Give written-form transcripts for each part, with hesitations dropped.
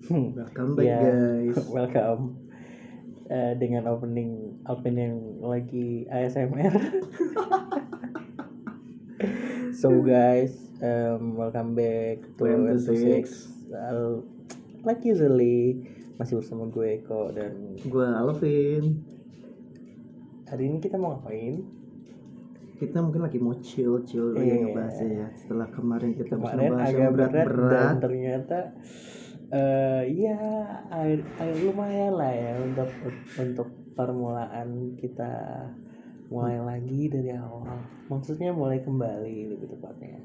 Welcome back Ya, guys. welcome. Dengan opening lagi ASMR. So guys, welcome back to Welcome to M26. Six. Like usually masih bersama gue Eko, dan Gue Alvin. hari ini kita mau ngapain? Kita mungkin lagi mau chill lagi Iya. ngebahasnya ya. Setelah kemarin kita habis Kemarin ngebahas yang agak berat dan berat-berat. ternyata ya lumayan lah ya untuk permulaan kita mulai lagi dari awal. Maksudnya mulai kembali lebih tepatnya.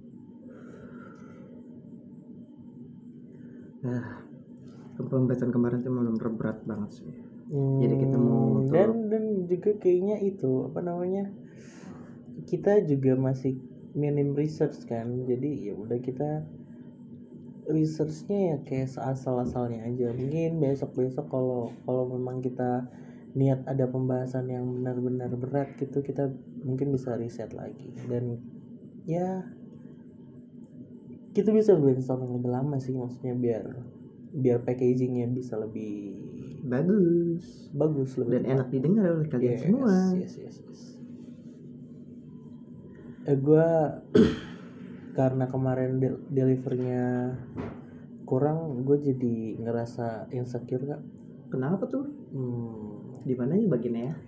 Nah, pembahasan kemarin tuh benar berat banget sih. Jadi kita mau Dan juga kayaknya itu apa namanya, kita juga masih minim research kan, jadi ya udah kita researchnya ya kayak asal-asalnya aja. Mungkin besok kalau memang kita niat ada pembahasan yang benar-benar berat gitu, kita mungkin bisa riset lagi, dan ya kita bisa brainstorming lebih lama sih, maksudnya biar packagingnya bisa lebih bagus lebih dan enak didengar oleh kalian semua. yes. Gue karena kemarin delivernya kurang, gue jadi ngerasa insecure kak. Kenapa tuh? Di mana ya bagiannya ya?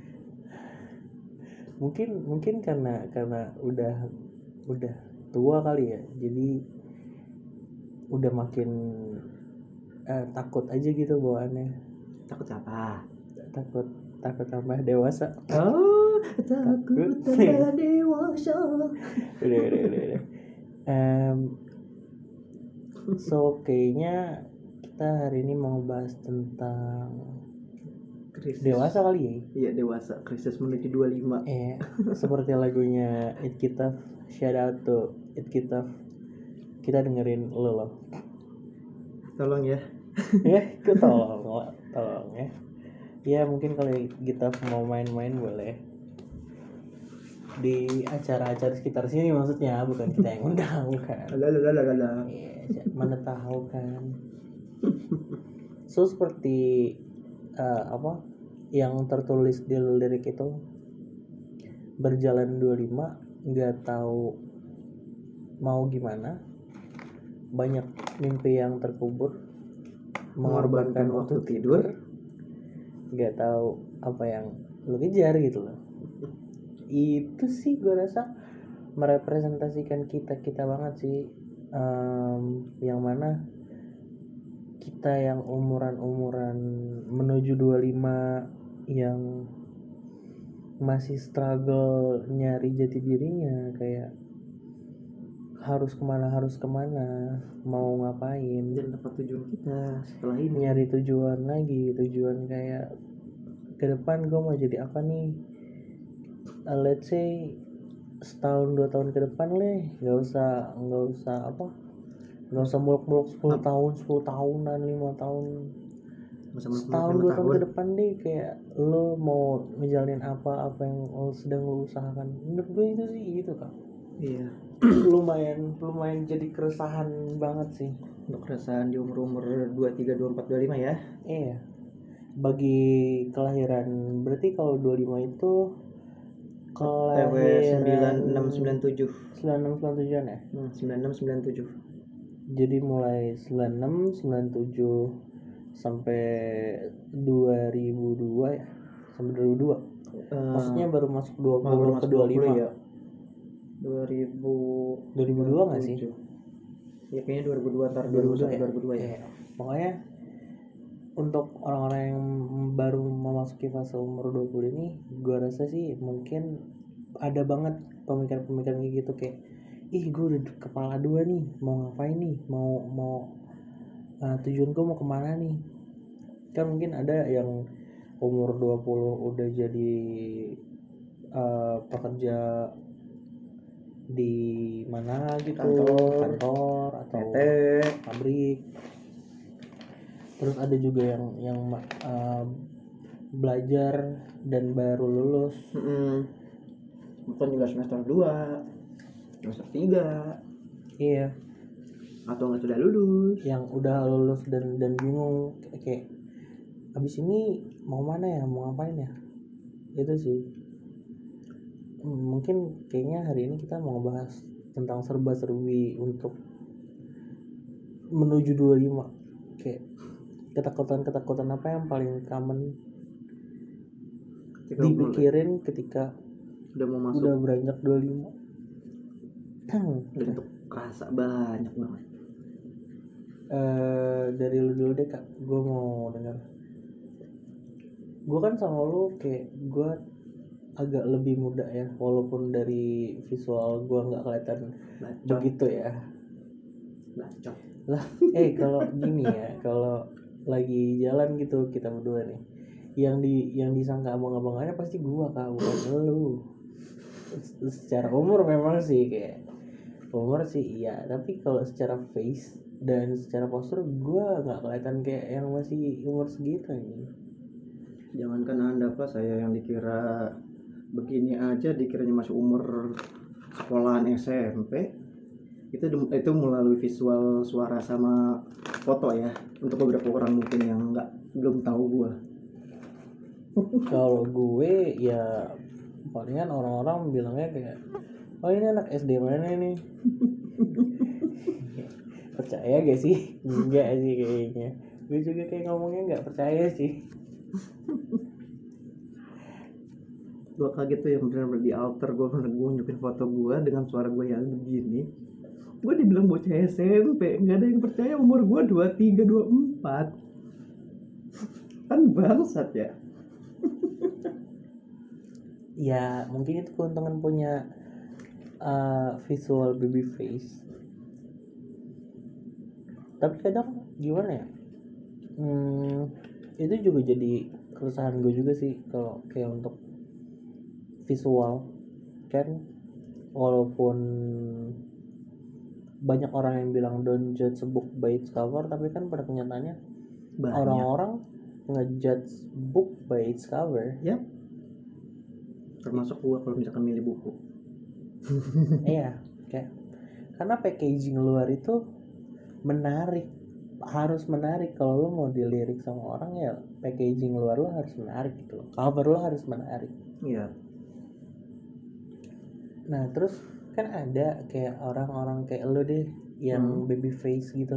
Mungkin karena udah tua kali ya, jadi udah makin takut aja gitu bawaannya. Takut apa? takut tambah dewasa. Takut tambah dewasa. udah. So kayaknya kita hari ini mau bahas tentang Krisis. dewasa kali ya. Iya, dewasa, krisis menuju 25. Seperti lagunya It Kitaf. Shout out to It Kitaf. Kita dengerin lo loh. Tolong ya. Tolong ya. Ya mungkin kalau kita mau main-main boleh di acara-acara sekitar sini, maksudnya bukan kita yang undang kan. Mana tahu kan. So seperti apa yang tertulis di lirik itu, berjalan 25 nggak tahu mau gimana, banyak mimpi yang terkubur, mengorbankan waktu tidur, nggak tahu apa yang lo kejar gitu loh. Itu sih gue rasa merepresentasikan kita banget sih. Yang mana kita yang umuran menuju 25, yang masih struggle nyari jati dirinya, kayak harus kemana, mau ngapain, dan dapat tujuan kita setelah ini. nyari tujuan kayak ke depan gue mau jadi apa nih. Let's say setahun 2 tahun ke depan nggak usah muluk-muluk 10 tahunan 5 tahun, setahun 2 tahun ke depan deh, kayak lo mau ngejalanin apa yang lo sedang lo usahakan. Menurut gue itu sih gitu kan. Iya. lumayan jadi keresahan banget sih. Untuk keresahan di umur 23, 24, 25 ya. Iya. Bagi kelahiran, berarti kalau 25 itu kelahiran 9697. 9697-an ya? 9697. Jadi mulai 96, 97 sampai 2002 ya. Sampai 2002. Maksudnya baru masuk 20 ke 25 ya. 2002 enggak sih? Ya kayaknya 2002 antara 2002 2001 ya? 2002 ya. Pokoknya untuk orang-orang yang baru memasuki fase umur 20 ini, gue rasa sih mungkin ada banget pemikiran-pemikiran kayak gitu, kayak ih gue udah kepala dua nih, mau ngapain nih, mau tujuan gue mau kemana nih. Kan mungkin ada yang umur 20 udah jadi pekerja di mana gitu, kantor atau pabrik. Terus ada juga yang belajar dan baru lulus. Bukan juga semester 2, semester 3. Iya. atau nggak sudah lulus. Yang udah lulus dan bingung kayak abis ini mau mana ya, mau ngapain ya, itu sih. Mungkin kayaknya hari ini kita mau ngebahas tentang serba-serbi untuk menuju 25, kayak ketakutan apa yang paling common Ketika dipikirin ketika udah mau masuk, udah beranjak 25. dan itu kerasa banyak banget. Dari lu dulu deh Kak, gue mau dengar. Gue kan sama lu kayak gue agak lebih muda ya, walaupun dari visual gue nggak kelihatan Bacot. begitu ya Bacot. lah. Kalau gini ya, kalau lagi jalan gitu kita berdua nih, yang disangka abang-abangannya pasti gue Kak, bukan lu. Secara umur memang sih, kayak umur sih iya, tapi kalau secara face dan secara postur gue nggak kelihatan kayak yang masih umur segitu nih. Jangankan Anda Pak, saya yang dikira begini aja dikiranya masih umur sekolahan SMP. Itu melalui visual, suara sama foto ya. Untuk beberapa orang mungkin yang belum tahu gua. Kalau gue ya palingan orang-orang bilangnya kayak, oh ini anak SD mana nih. Percaya gak sih? Enggak sih kayaknya. Gue juga kayak ngomongnya nggak percaya sih. Gua kaget tuh yang benar-benar di alter, gua nunjukin foto gua dengan suara gua yang begini. Gua dibilang bocah SMP, nggak ada yang percaya umur gua 23, 24. Kan bangsat ya. Ya mungkin itu keuntungan punya visual baby face. Tapi kadang gimana ya? Itu juga jadi keresahan gue juga sih kalau kayak untuk visual kan, walaupun banyak orang yang bilang don't judge a book by its cover, tapi kan pada kenyataannya Banyak. orang-orang ngejudge book by its cover. Yap. Termasuk gua kalau misalkan milih buku. Iya, kayak karena packaging luar itu menarik, harus menarik. Kalau lo mau dilirik sama orang ya packaging luar lo harus menarik gitu loh, cover lo harus menarik. Iya. Nah terus kan ada kayak orang-orang kayak lo deh yang baby face gitu.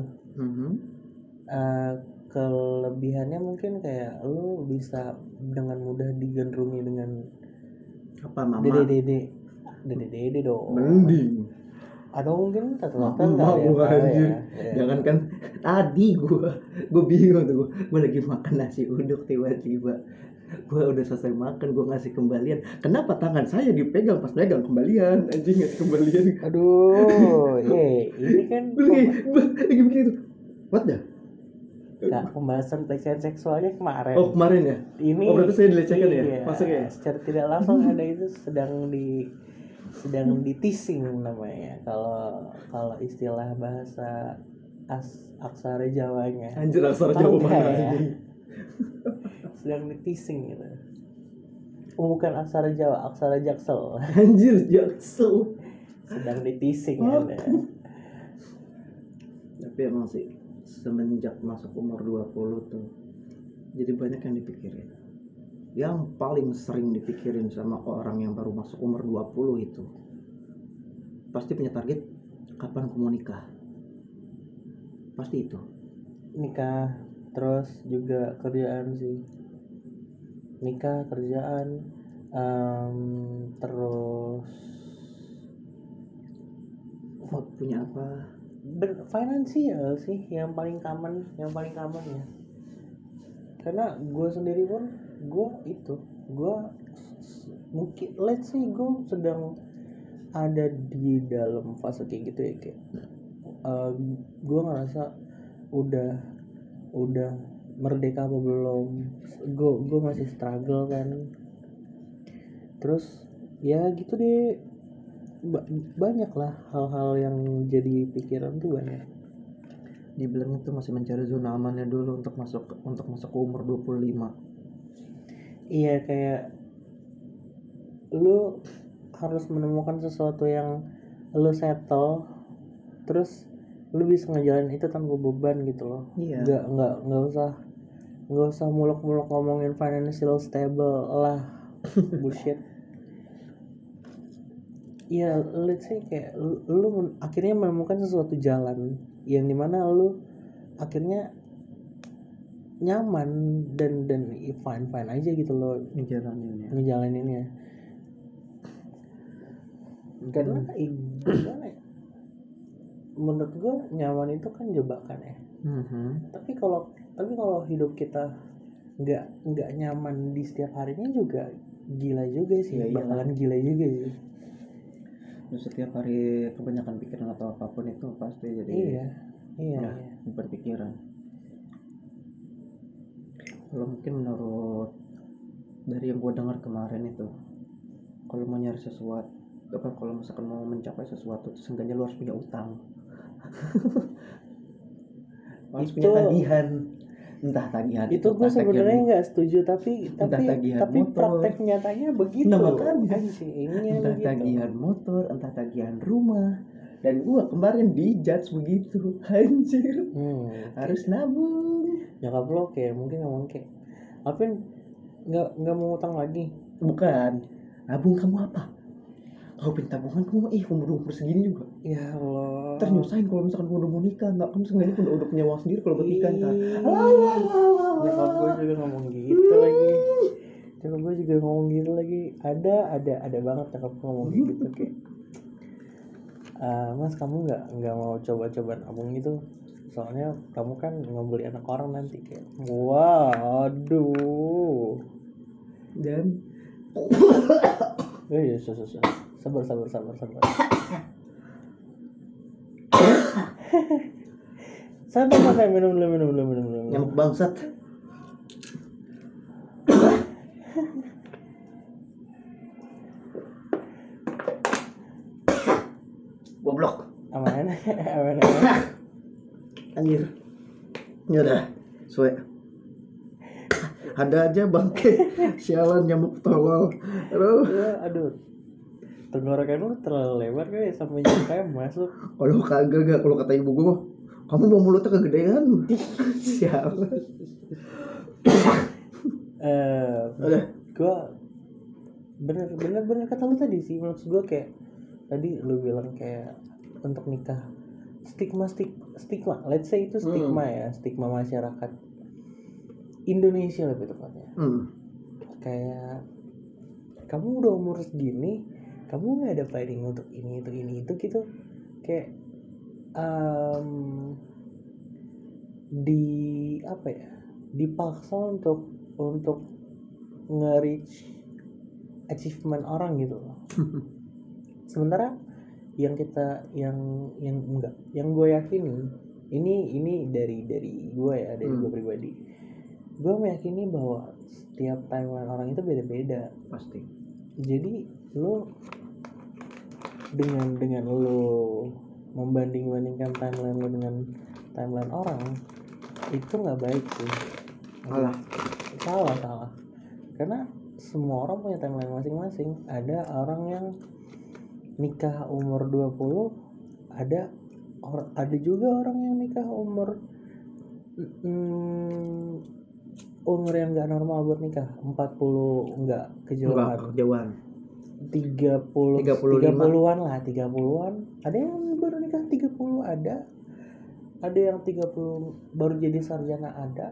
Kelebihannya mungkin kayak lo bisa dengan mudah digandrungi dengan Apa mama? dede dong. Mending Atau mungkin tata-tata mama kali ya, gua anjir. ya. Jangan kan tadi gua bingung tuh, gua lagi makan nasi uduk, tiba-tiba gua udah selesai makan, gua ngasih kembalian. Kenapa tangan saya dipegang pas pegang kembalian? Anjing, ngasih kembalian. Aduh, ini kan Lagi begitu. What the? Kak, pembahasan pelecehan seksualnya kemarin. Oh, kemarin ya? Ini Oh, berarti saya dilecehkan ya? iya, Masuk ya? secara tidak langsung ada itu sedang di teasing namanya. Kalau istilah bahasa aksara Jawanya. Anjir, aksara Tahu Jawa nggak mana ya? anjing? Sedang di teasing gitu. Oh, bukan aksara Jawa, aksara Jaksel. Anjir, jaksel. Sedang di teasing Oh. ada. Tapi emang sih semenjak masuk umur 20 tuh jadi banyak yang dipikirin. Yang paling sering dipikirin sama orang yang baru masuk umur 20 itu pasti punya target, kapan aku mau nikah. Pasti itu. Nikah, terus juga kerjaan sih. Nikah, kerjaan, terus Punya apa? finansial sih yang paling common ya. Karena gue sendiri pun gue mungkin let's say gue sedang ada di dalam fase kayak gitu ya, kayak gue ngerasa udah udah merdeka apa belum. Gue masih struggle kan. Terus ya gitu deh, banyak lah hal-hal yang jadi pikiran tuh banyak. Dibilang itu masih mencari zona amannya dulu untuk masuk ke umur 25. Iya, kayak lu harus menemukan sesuatu yang lu settle, terus lu bisa ngejalanin itu tanpa beban gitu loh. Iya. Nggak usah muluk-muluk ngomongin financial stable lah. Bullshit. Ya let's say kayak lu akhirnya menemukan sesuatu jalan yang dimana lu akhirnya nyaman dan fine aja gitu loh ngejalaninnya. Karena gimana ya, menurut gue nyaman itu kan jebakan ya. Tapi kalau hidup kita nggak nyaman di setiap harinya juga gila juga sih. Ya, bakalan gila juga sih. Terus setiap hari kebanyakan pikiran atau apapun itu pasti jadi iya. berpikiran. Kalau mungkin menurut dari yang gue dengar kemarin itu, kalau mau nyari sesuatu kalau misalkan mau mencapai sesuatu, seenggaknya lu harus punya utang. Harus punya tagihan. Entah tagihan itu gue sebenarnya nggak setuju tapi motor. praktek nyatanya begitu. Entah tagihan motor, entah tagihan rumah. Dan gue kemarin dijudge begitu, anjir. Harus nabung. Nyokap lo kayak mungkin ngomong kayak Alvin nggak mau utang lagi. Bukan, nabung kamu apa? Kau pinta tabungan kamu umur segini juga. Ya Allah. Ntar nyusahin kalau misalkan gue udah mau nikah, nggak kamu seenggaknya udah punya uang sendiri kalau buat nikah ntar. Nyokap gue juga ngomong gitu lagi. Nyokap gue juga ngomong gitu lagi. Ada banget nyokap gue ngomong gitu kayak, Mas kamu nggak mau coba-coba nabung gitu? Soalnya kamu kan ngebeli anak orang nanti kayak. Waduh. Dan iya sabar. Santai minum. Nyamuk bangsat. Goblok. Aman. Anjir. Ya udah, suwe. Ada aja bangke. Sialan nyamuk tolol. Aduh. Tenggorokan lu terlalu lebar kayak sampai nyampe masuk. Kalau kagak, kalau kata ibu gue, kamu mau mulutnya kegedean. Sialan. Gue bener kata lu tadi sih. Maksud gue kayak tadi lu bilang kayak untuk nikah stigma let's say itu stigma ya, stigma masyarakat Indonesia lebih tepatnya. Kayak kamu udah umur segini, kamu nggak ada planning untuk ini itu gitu, kayak di apa ya, dipaksa untuk nge-reach achievement orang gitu loh. Sementara yang gue yakini ini dari gue ya, dari gue pribadi, gue meyakini bahwa setiap timeline orang itu beda-beda pasti. Jadi lo dengan lo membanding-bandingkan timeline lo dengan timeline orang itu nggak baik sih. Salah. Karena semua orang punya timeline masing-masing. Ada orang yang nikah umur 20, ada juga orang yang nikah umur yang nggak normal buat nikah, 40 nggak kejauhan. 30-an lah, 30-an. Ada yang baru nikah 30, ada yang 30 baru jadi sarjana, ada.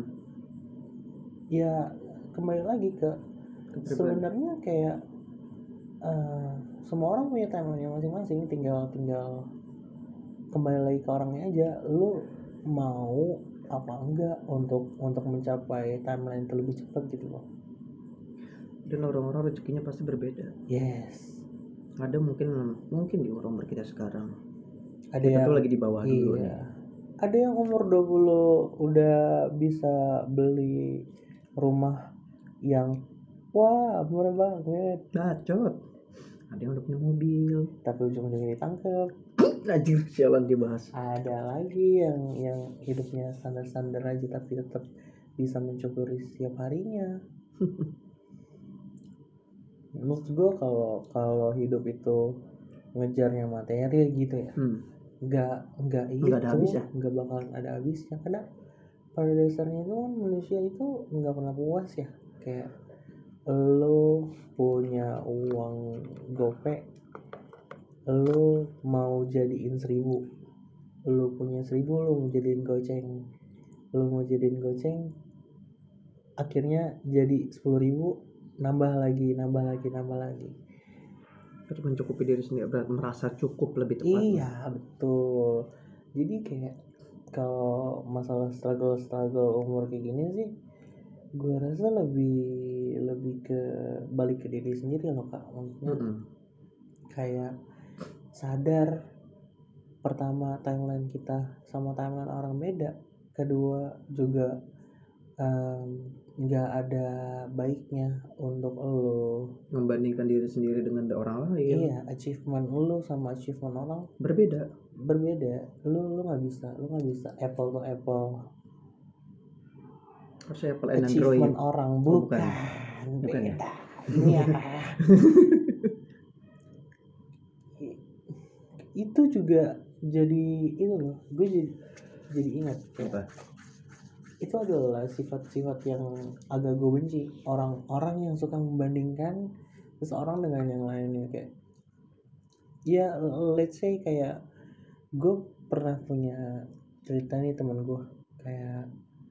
Ya kembali lagi ke sebenarnya kayak semua orang punya timeline masing-masing, tinggal kembali lagi ke orangnya aja. Lu mau apa enggak untuk mencapai timeline itu lebih cepat gitu loh. Dan orang-orang rezekinya pasti berbeda. Yes. Ada mungkin di umur kita sekarang. Ada kita yang tuh lagi di bawah dulu nih. Ada yang umur 20 udah bisa beli rumah yang wah murah banget. Bacot. Ada yang udah punya mobil tapi ujung-ujungnya ditangkap. Anjir, sialan dibahas. Ada lagi yang hidupnya standar-standar aja tapi tetap bisa mencukuri setiap harinya. Menurut gue kalau hidup itu ngejarnya materi gitu ya, nggak Nggak ada itu habis ya. nggak bakalan ada habisnya, karena pada dasarnya itu kan manusia itu nggak pernah puas ya. Kayak lo punya uang gope, lo mau jadiin 1.000, lo punya 1.000 lo mau jadiin goceng, akhirnya jadi 10.000, nambah lagi. Itu mencukupi diri sendiri, berarti merasa cukup lebih tepatnya. Iya betul. Jadi kayak kalau masalah struggle umur kayak gini sih, gue rasa lebih ke balik ke diri sendiri loh kak. Maksudnya kayak sadar, pertama timeline kita sama timeline orang beda, kedua juga nggak ada baiknya untuk lo Membandingkan diri sendiri dengan orang lain. iya achievement lo sama achievement orang Berbeda. Lu nggak bisa apple to apple Harusnya Apple and achievement Android. orang. Oh, bukan ya. Beda ini ya. Itu juga jadi itu loh, gue jadi ingat kayak Apa? itu adalah sifat-sifat yang agak gue benci, orang-orang yang suka membandingkan seseorang dengan yang lainnya. Kayak ya let's say kayak gue pernah punya cerita nih, teman gue kayak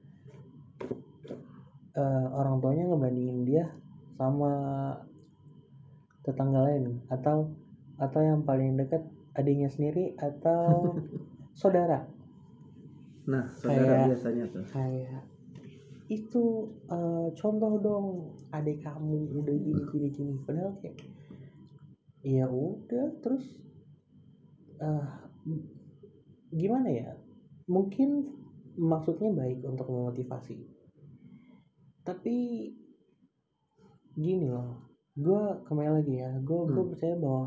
orang tuanya ngebandingin dia sama tetangga lain, atau yang paling dekat adiknya sendiri atau saudara. Nah, saudara kayak biasanya tuh. kayak itu contoh dong, adik kamu udah gini padahal kayak ya udah terus gimana ya, mungkin maksudnya baik untuk memotivasi, tapi gini loh, gue kembali lagi ya, gue percaya bahwa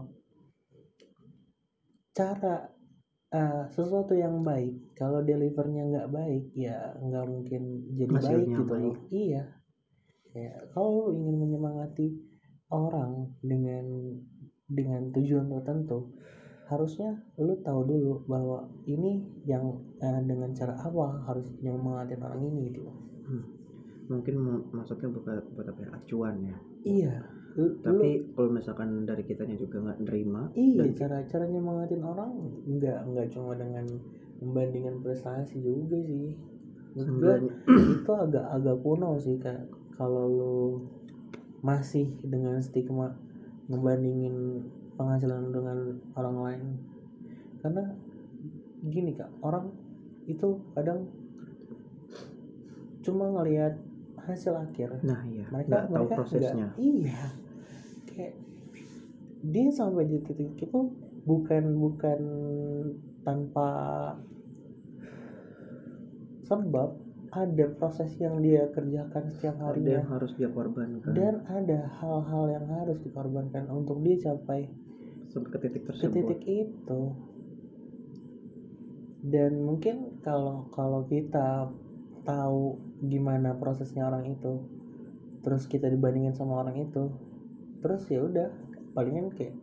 cara sesuatu yang baik kalau delivernya nggak baik ya nggak mungkin jadi baik Hasilnya gitu loh. baik. Iya, ya kalau lu ingin menyemangati orang dengan tujuan tertentu, harusnya lu tahu dulu bahwa ini yang dengan cara apa harus nyemangatin orang ini gitu. Mungkin maksudnya buat apa ya, acuan ya. Iya, Tapi kalau misalkan dari kitanya juga nggak nerima, iya, dan cara nyemangatin orang nggak cuma dengan membandingkan prestasi juga sih. Menurut gue itu agak kuno sih, kayak kalau lu masih dengan stigma ngebandingin penghasilan dengan orang lain. Karena gini kak, orang itu kadang cuma ngelihat hasil akhir. nah iya, mereka nggak tahu nggak, prosesnya. iya, kayak dia sampai di titik itu bukan tanpa sebab, ada proses yang dia kerjakan setiap Ada harinya yang harus dia korbankan dan ada hal-hal yang harus dikorbankan untuk dia capai sampai ke titik ke tersebut. titik itu. Dan mungkin kalau kita tahu gimana prosesnya orang itu, terus kita dibandingin sama orang itu, terus ya udah palingan kayak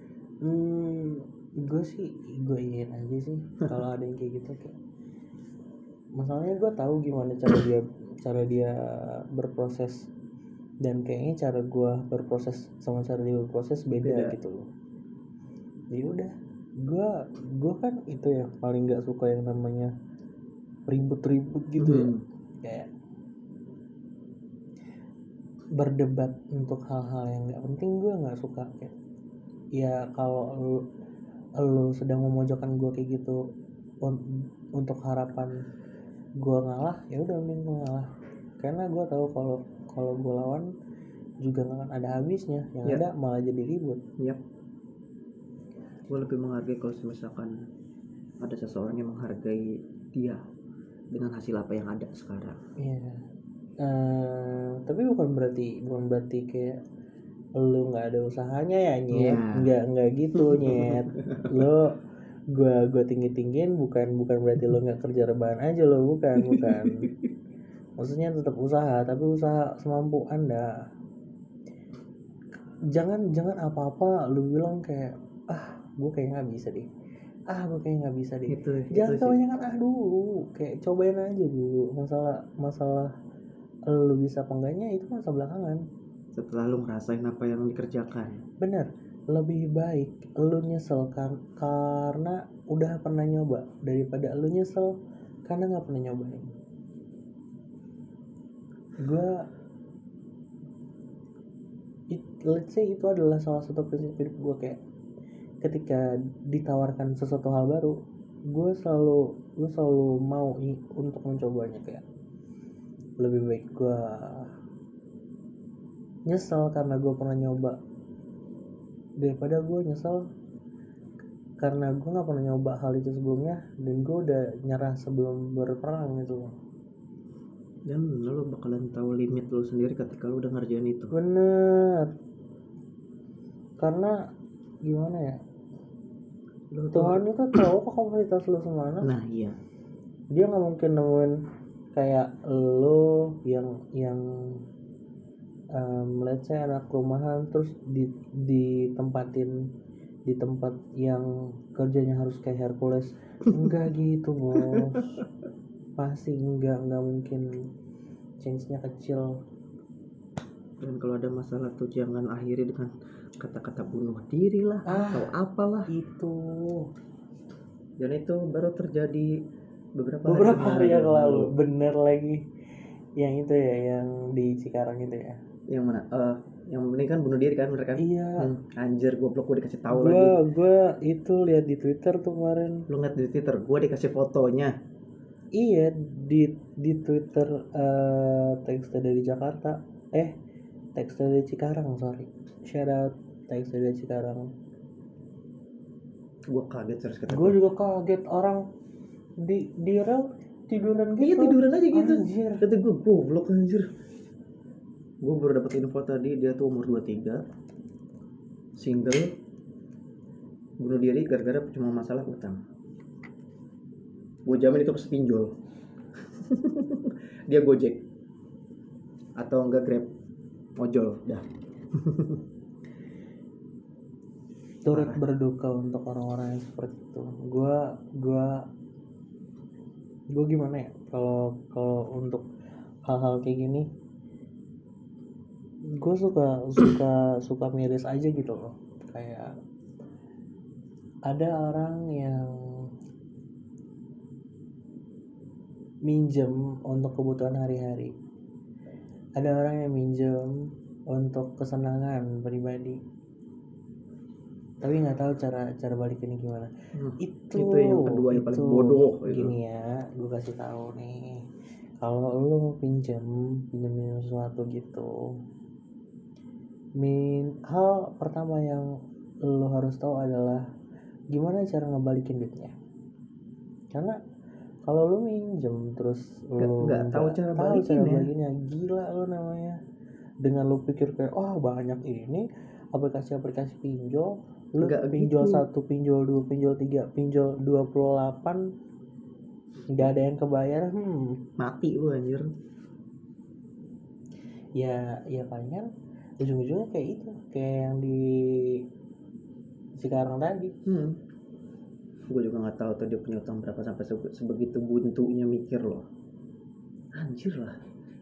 gue ingin aja sih kalau ada yang kayak gitu. Kayak masalahnya gue tahu gimana cara dia berproses, dan kayaknya cara gue berproses sama cara dia berproses beda gitu loh. Ya udah, gue kan itu ya paling nggak suka yang namanya ribut-ribut gitu ya, kayak berdebat untuk hal-hal yang nggak penting gue nggak suka. Kayak ya kalau lu sedang memojokkan gue kayak gitu untuk harapan gue ngalah, ya udah mending gue ngalah, karena gue tahu kalau gue lawan juga nggak akan ada habisnya, yang ada malah jadi ribut. Gue lebih menghargai kalau misalkan ada seseorang yang menghargai dia dengan hasil apa yang ada sekarang. Iya. Tapi bukan berarti kayak lu nggak ada usahanya ya nyet. Nggak gitu nyet. Lo gue tinggiin bukan berarti lo nggak kerja rebahan aja lo, bukan. Maksudnya tetap usaha, tapi usaha semampu anda. Jangan apa-apa lu bilang kayak gue kayak nggak bisa deh, gue kayak nggak bisa deh. Itu Jangan sih. kebanyakan dulu, kayak cobain aja dulu. Masalah lu bisa apa enggaknya itu masa belakangan. Setelah lu ngerasain apa yang dikerjakan. Bener, lebih baik lu nyesel kan karena udah pernah nyoba daripada lu nyesel karena nggak pernah nyobain. Let's say itu adalah salah satu prinsip hidup gue, kayak ketika ditawarkan sesuatu hal baru, gue selalu mau untuk mencobanya. Kayak lebih baik gue nyesel karena gue pernah nyoba daripada gue nyesel karena gue nggak pernah nyoba hal itu sebelumnya dan gue udah nyerah sebelum berperang gitu. Dan lu bakalan tahu limit lu sendiri ketika lu udah ngerjain itu. Bener, karena gimana ya, Tuhan itu tahu kok kapasitas lu semana. Nah iya, Dia nggak mungkin nemuin kayak lo yang let's say anak rumahan terus ditempatin di tempat yang kerjanya harus kayak Hercules. Enggak gitu bos, pasti enggak mungkin, chance-nya kecil. dan kalau ada masalah tuh jangan akhiri dengan kata-kata bunuh diri lah atau apalah. Itu Dan itu baru terjadi beberapa hari yang lalu. Bener lagi, yang itu ya, yang di Cikarang itu ya. Yang mana? Yang ini kan bunuh diri kan, bener kan? Iya. Anjir, goblok, gue dikasih tahu lagi. Gue itu lihat di Twitter tuh kemarin. Lu ngeliat di Twitter, gue dikasih fotonya. Iya, di Twitter, Tekstil dari Jakarta. Tekstil dari Cikarang, sorry. Shout out Tekstil dari Cikarang. Gue kaget serius, kata Gue juga kaget, orang di rel tiduran gitu. Iya, tiduran aja gitu. Anjir. Kata gue, goblok anjir. Gue baru dapat info tadi, dia tuh umur 23, single, bunuh diri gara-gara cuma masalah utang. Gue jamin itu pasti pinjol. Dia Gojek atau enggak Grab, ojol dah. Turut berduka untuk orang-orang yang seperti itu. Gue gimana ya, kalau untuk hal-hal kayak gini, gue suka miris aja gitu loh. Kayak ada orang yang minjem untuk kebutuhan hari-hari, ada orang yang minjem untuk kesenangan pribadi, tapi nggak tahu cara balikinnya gimana. Itu yang kedua yang paling bodoh itu. Gini ya, gue kasih tahu nih, kalau lu mau pinjam sesuatu gitu, hal pertama yang lu harus tahu adalah gimana cara ngebalikin duitnya. Karena kalau lu minjem terus lu nggak tahu cara balikinnya, gila lu namanya. Dengan lu pikir kayak banyak ini aplikasi pinjol, lu nggak pinjol gitu. 1, pinjol 2, pinjol 3, pinjol 28, nggak ada yang kebayar. Mati lu anjir. Ya palingan ujung-ujungnya kayak itu, kayak yang di Cikarang tadi. Gue juga nggak tahu tuh dia punya utang berapa sampai sebegitu buntunya mikir loh. Anjir lah.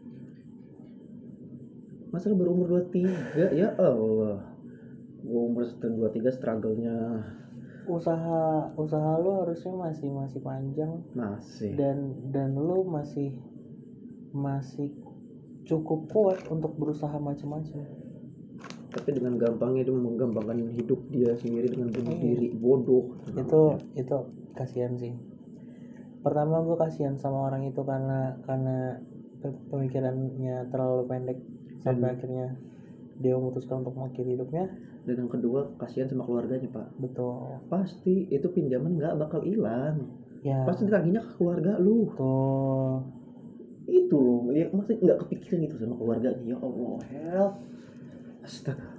Masa lu baru umur 23, ya Allah. Gue umur 23 struggle-nya Usaha lu harusnya masih panjang, masih. dan lu masih cukup kuat untuk berusaha macam-macam. Tapi dengan gampangnya dia menggampangkan hidup dia sendiri dengan bunuh Iya. diri, bodoh. Itu kasihan sih. Pertama gue kasihan sama orang itu karena pemikirannya terlalu pendek sampai akhirnya dia memutuskan untuk mengakhiri hidupnya. Dan yang kedua, kasihan sama keluarganya, Pak. Betul. Pasti itu pinjaman nggak bakal hilang. Ya. Pasti ditagihnya ke keluarga lu. Betul. Itu loh, ya maksudnya nggak kepikiran itu sama keluarganya. Ya Allah, help. Astaga.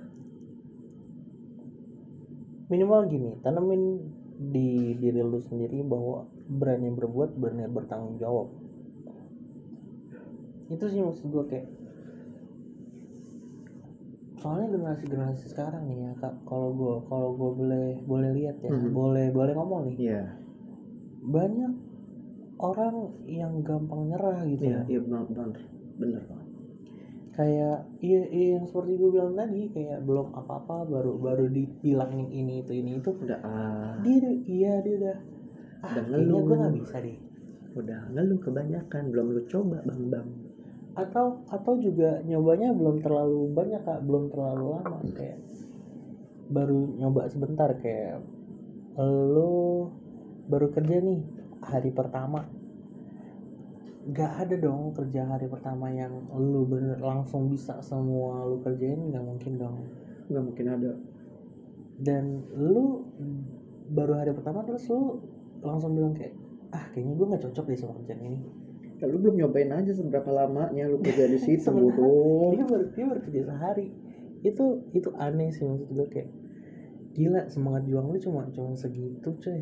Minimal gini, tanemin di diri lu sendiri bahwa berani berbuat, berani bertanggung jawab. Itu sih maksud gue, kayak soalnya generasi sekarang nih ya kak, kalau gue boleh lihat ya, boleh ngomong nih, Iya. banyak orang yang gampang nyerah gitu. Iya bener Bang. Kayak iya yang seperti gue bilang tadi, kayak belum apa-apa baru dibilangin ini itu Udah dia udah kayaknya ngeluh. gue nggak bisa deh. Udah ngeluh kebanyakan, belum lu coba bang. Atau juga nyobanya belum terlalu banyak kak, belum terlalu lama, kayak baru nyoba sebentar, kayak lo baru kerja nih hari pertama, nggak ada dong kerja hari pertama yang lu bener langsung bisa semua lu kerjain, nggak mungkin dong. Nggak mungkin ada. Dan lu baru hari pertama terus lu langsung bilang kayak kayaknya gue nggak cocok deh sama kerjaan ini. Ya, lu belum nyobain aja seberapa lamanya lu kerja di situ. Sementara dia baru kerja sehari. Itu aneh sih, maksud gue kayak gila, semangat juang lu cuma segitu coy.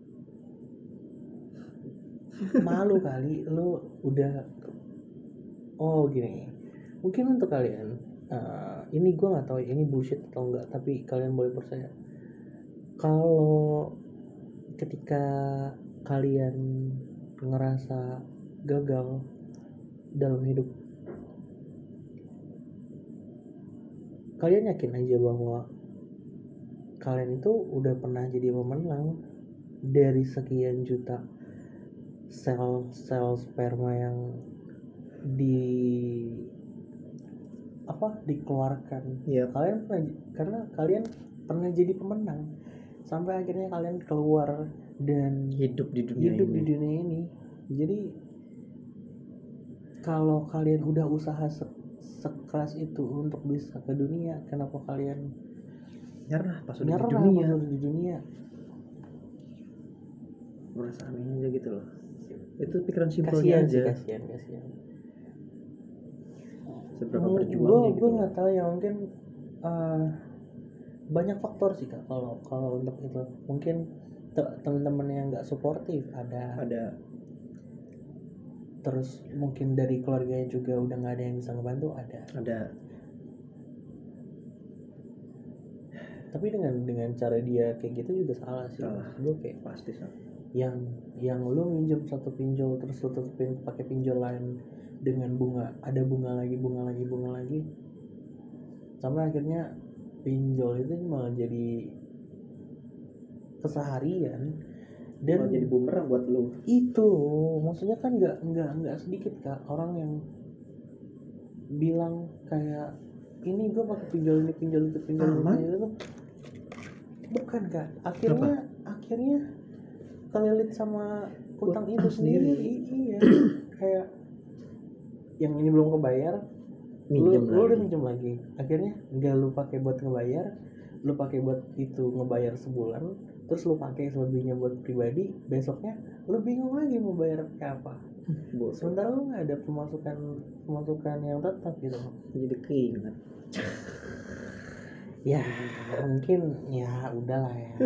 Malu kali lu udah. Oh gini, mungkin untuk kalian ini gue nggak tahu ini bullshit atau enggak, tapi kalian boleh percaya kalau ketika kalian ngerasa gagal dalam hidup, kalian yakin aja bahwa kalian itu udah pernah jadi pemenang dari sekian juta sel sperma yang dikeluarkan. Iya. Kalian pernah, karena kalian pernah jadi pemenang sampai akhirnya kalian keluar dan Hidup di dunia ini. Jadi kalau kalian udah usaha sekeras itu untuk bisa ke dunia, kenapa kalian nyerah pas udah di dunia? Merasa aneh aja gitu loh. Itu pikiran simpelnya aja. Kasian. Seberapa berjuangnya gitu. Gue nggak tahu ya, mungkin banyak faktor sih kak. Kalau untuk itu mungkin teman-teman yang nggak suportif ada. Terus mungkin dari keluarganya juga udah nggak ada yang bisa ngebantu, ada. Tapi dengan cara dia kayak gitu juga salah sih. Gue kayak pasti salah. Yang lu minjem satu pinjol terus lu tutupin pakai pinjol lain dengan bunga, ada bunga lagi, sampai akhirnya pinjol itu malah jadi keseharian dan malah jadi bumerang buat lu. Itu maksudnya kan nggak sedikit kak orang yang bilang kayak ini gue pakai pinjol itu bukan kak, akhirnya kelilit sama utang itu sendiri. Iya. Kayak yang ini belum kebayar, lu udah minjem lagi, akhirnya nggak lu pakai buat ngebayar, lu pakai buat itu ngebayar sebulan, terus lu pakai selebihnya buat pribadi, besoknya lu bingung lagi mau bayar pakai apa. Sementara lu nggak ada pemasukan yang tetap gitu. Jadi keinget. Ya mungkin ya udahlah ya.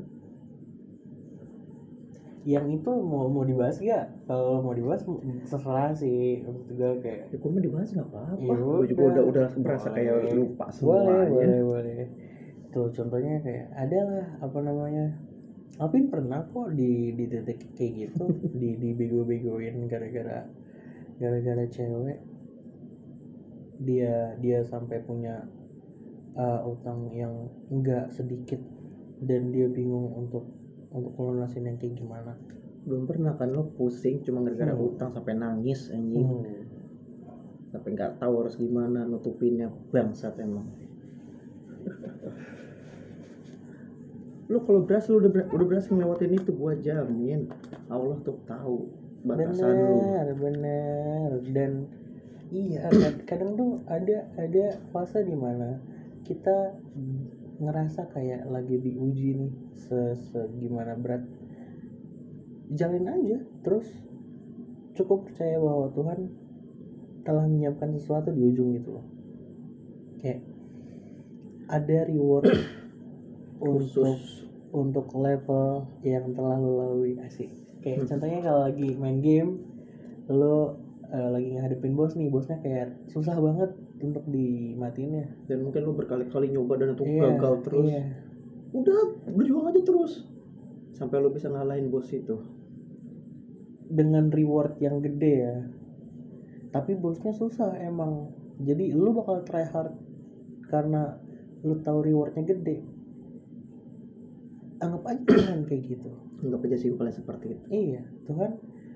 Yang itu mau dibahas gak? Kalau mau dibahas terserah sih. Maksud gue kayak ya gue mau dibahas gak apa-apa. Ya Gue juga udah berasa kayak lupa semuanya. Boleh. Tuh contohnya kayak adalah apa namanya, Alvin pernah kok di titik kayak gitu, dibego-begoin gara-gara cewek. Dia sampai punya utang yang enggak sedikit dan dia bingung untuk lunasin yang kayak gimana. Belum pernah kan lo pusing cuma gara-gara utang sampai nangis anjing. Sampai nggak tahu harus gimana nutupinnya, bangsat emang. Lo kalau berhasil udah berhasil ngelewatin itu, gua jamin Allah tuh tahu batasan lo. Bener. Dan iya kadang tuh ada fase di mana kita ngerasa kayak lagi diuji nih, segimana berat, jalin aja terus, cukup percaya bahwa Tuhan telah menyiapkan sesuatu di ujung gitu loh. Kayak ada reward untuk level yang telah lo lalui, asik. Kayak contohnya kalau lagi main game, lo lagi ngadepin bos nih, bosnya kayak susah banget untuk dimatiin ya. Dan mungkin lu berkali-kali nyoba dan itu Iya, gagal terus. iya. Udah berjuang aja terus sampai lu bisa ngalahin bos itu. Dengan reward yang gede ya. Tapi bosnya susah emang. Jadi lu bakal try hard karena lu tahu rewardnya gede. Anggap aja Tuhan kayak gitu. Anggap aja simpelnya seperti itu. Iya, Tuhan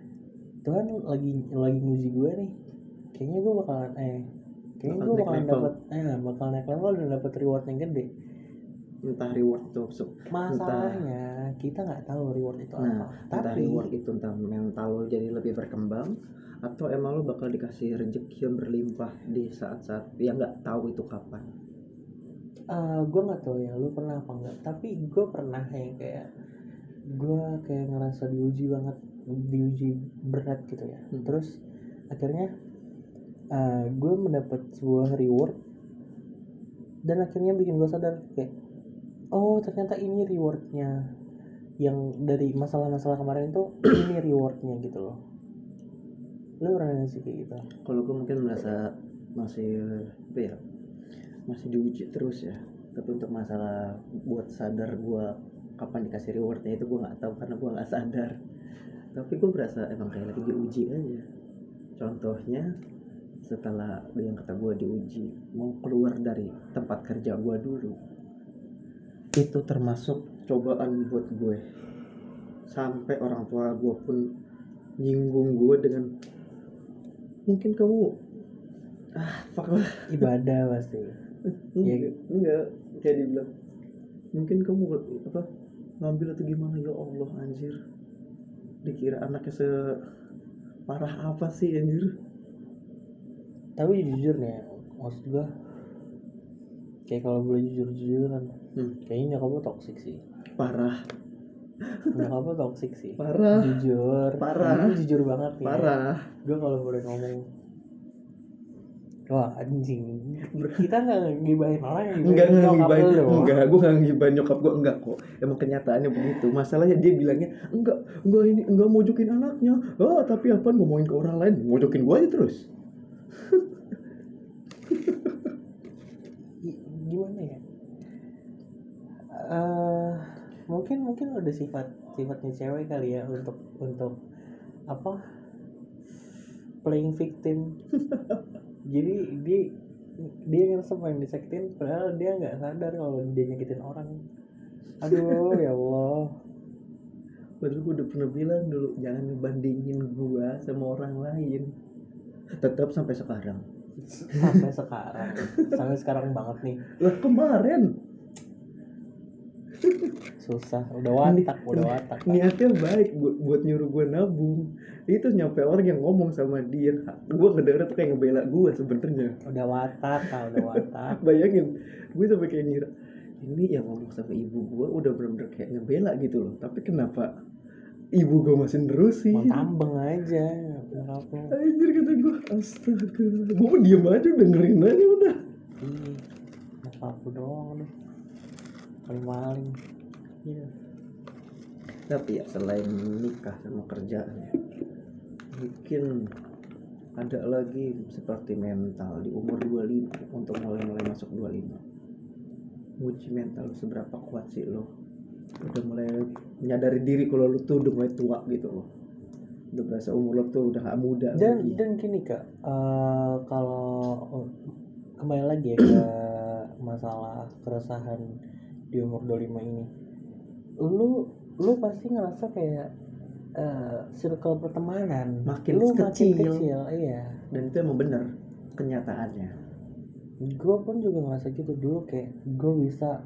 lagi nguji gue nih. Kayaknya gue bakalan Bakal naik level. bakal naik level dan dapat reward yang gede. Entah reward itu Masalahnya kita nggak tahu reward itu apa. entah Tapi reward itu entah mental lo jadi lebih berkembang atau emang lo bakal dikasih rezeki yang berlimpah di saat-saat yang nggak tahu itu kapan. gue nggak tahu ya lu pernah apa enggak. Tapi gue pernah yang kayak gue kayak ngerasa diuji berat gitu ya. Terus akhirnya gue mendapat sebuah reward dan akhirnya bikin gue sadar kayak oh ternyata ini rewardnya yang dari masalah-masalah kemarin itu ini rewardnya gitu loh. Lu pernah nggak sih kayak gitu? Kalau gue mungkin merasa masih apa ya, masih diuji terus ya. Tapi untuk masalah buat sadar gue kapan dikasih rewardnya itu gue nggak tahu karena gue nggak sadar. Tapi gue berasa emang kayak lagi diuji aja. Contohnya setelah yang kata gue diuji mau keluar dari tempat kerja gue dulu, itu termasuk cobaan buat gue. Sampai orang tua gue pun nyinggung gue dengan mungkin kamu fuck lah. Ibadah pasti. Enggak kayak dibilang mungkin kamu apa ngambil atau gimana, ya Allah anjir, dikira anaknya separah apa sih anjir. Tapi jujur nih ya, maksud gue kayak kalau boleh jujur-jujuran kayaknya nyokap lo toksik sih. Parah. Nyokap lo toksik sih. Parah. Jujur. Parah. Ini jujur banget nih. Parah. Gue kalau boleh ngomong, wah anjing. Kita nggak ngibahin orang yang Enggak nyokap lo. enggak, gue nggak ngibahin nyokap gue, enggak kok, emang kenyataannya begitu. Masalahnya dia bilangnya enggak ini enggak mojokin anaknya, tapi apa ngomongin ke orang lain, mojokin gue aja terus. Gimana ya? Mungkin udah sifatnya cewek kali ya untuk apa playing victim. Jadi dia ngerasa pengen disakitin padahal dia nggak sadar kalau dia nyakitin orang. Aduh ya Allah. Padahal gue udah pernah bilang dulu jangan ngebandingin gue sama orang lain. Tetap sampai sekarang. Sampai sekarang banget nih. Lah kemarin Susah, udah watak. niatnya baik buat nyuruh gue nabung. Itu nyampe orang yang ngomong sama dia, gue ngedenger tuh kayak ngebela gue sebenarnya. Udah watak. Bayangin gue sampai kayak ngira ini yang ngomong sama ibu gue udah bener-bener kayak ngebela gitu loh, tapi kenapa ibu gue masih nerusin. Mau tambeng aja nyokap lo. Anjir kata gue, astaga, gue mau diem aja dengerin aja udah. Ih, nyokap lo doang deh paling. Iya. Tapi ya selain nikah sama kerjaan ya, mungkin ada lagi seperti mental di umur 25 untuk mulai masuk 25. Uji mental seberapa kuat sih lo, udah mulai menyadari diri kalau lo tuh udah mulai tua gitu loh, udah berasa umur lo tuh udah gak muda lagi. Dan gini kak, kalau kembali lagi ya ke masalah keresahan di umur 25 ini, lu pasti ngerasa kayak circle pertemanan makin lu makin kecil. iya. Dan itu emang bener kenyataannya. Gue pun juga ngerasa gitu dulu, kayak gue bisa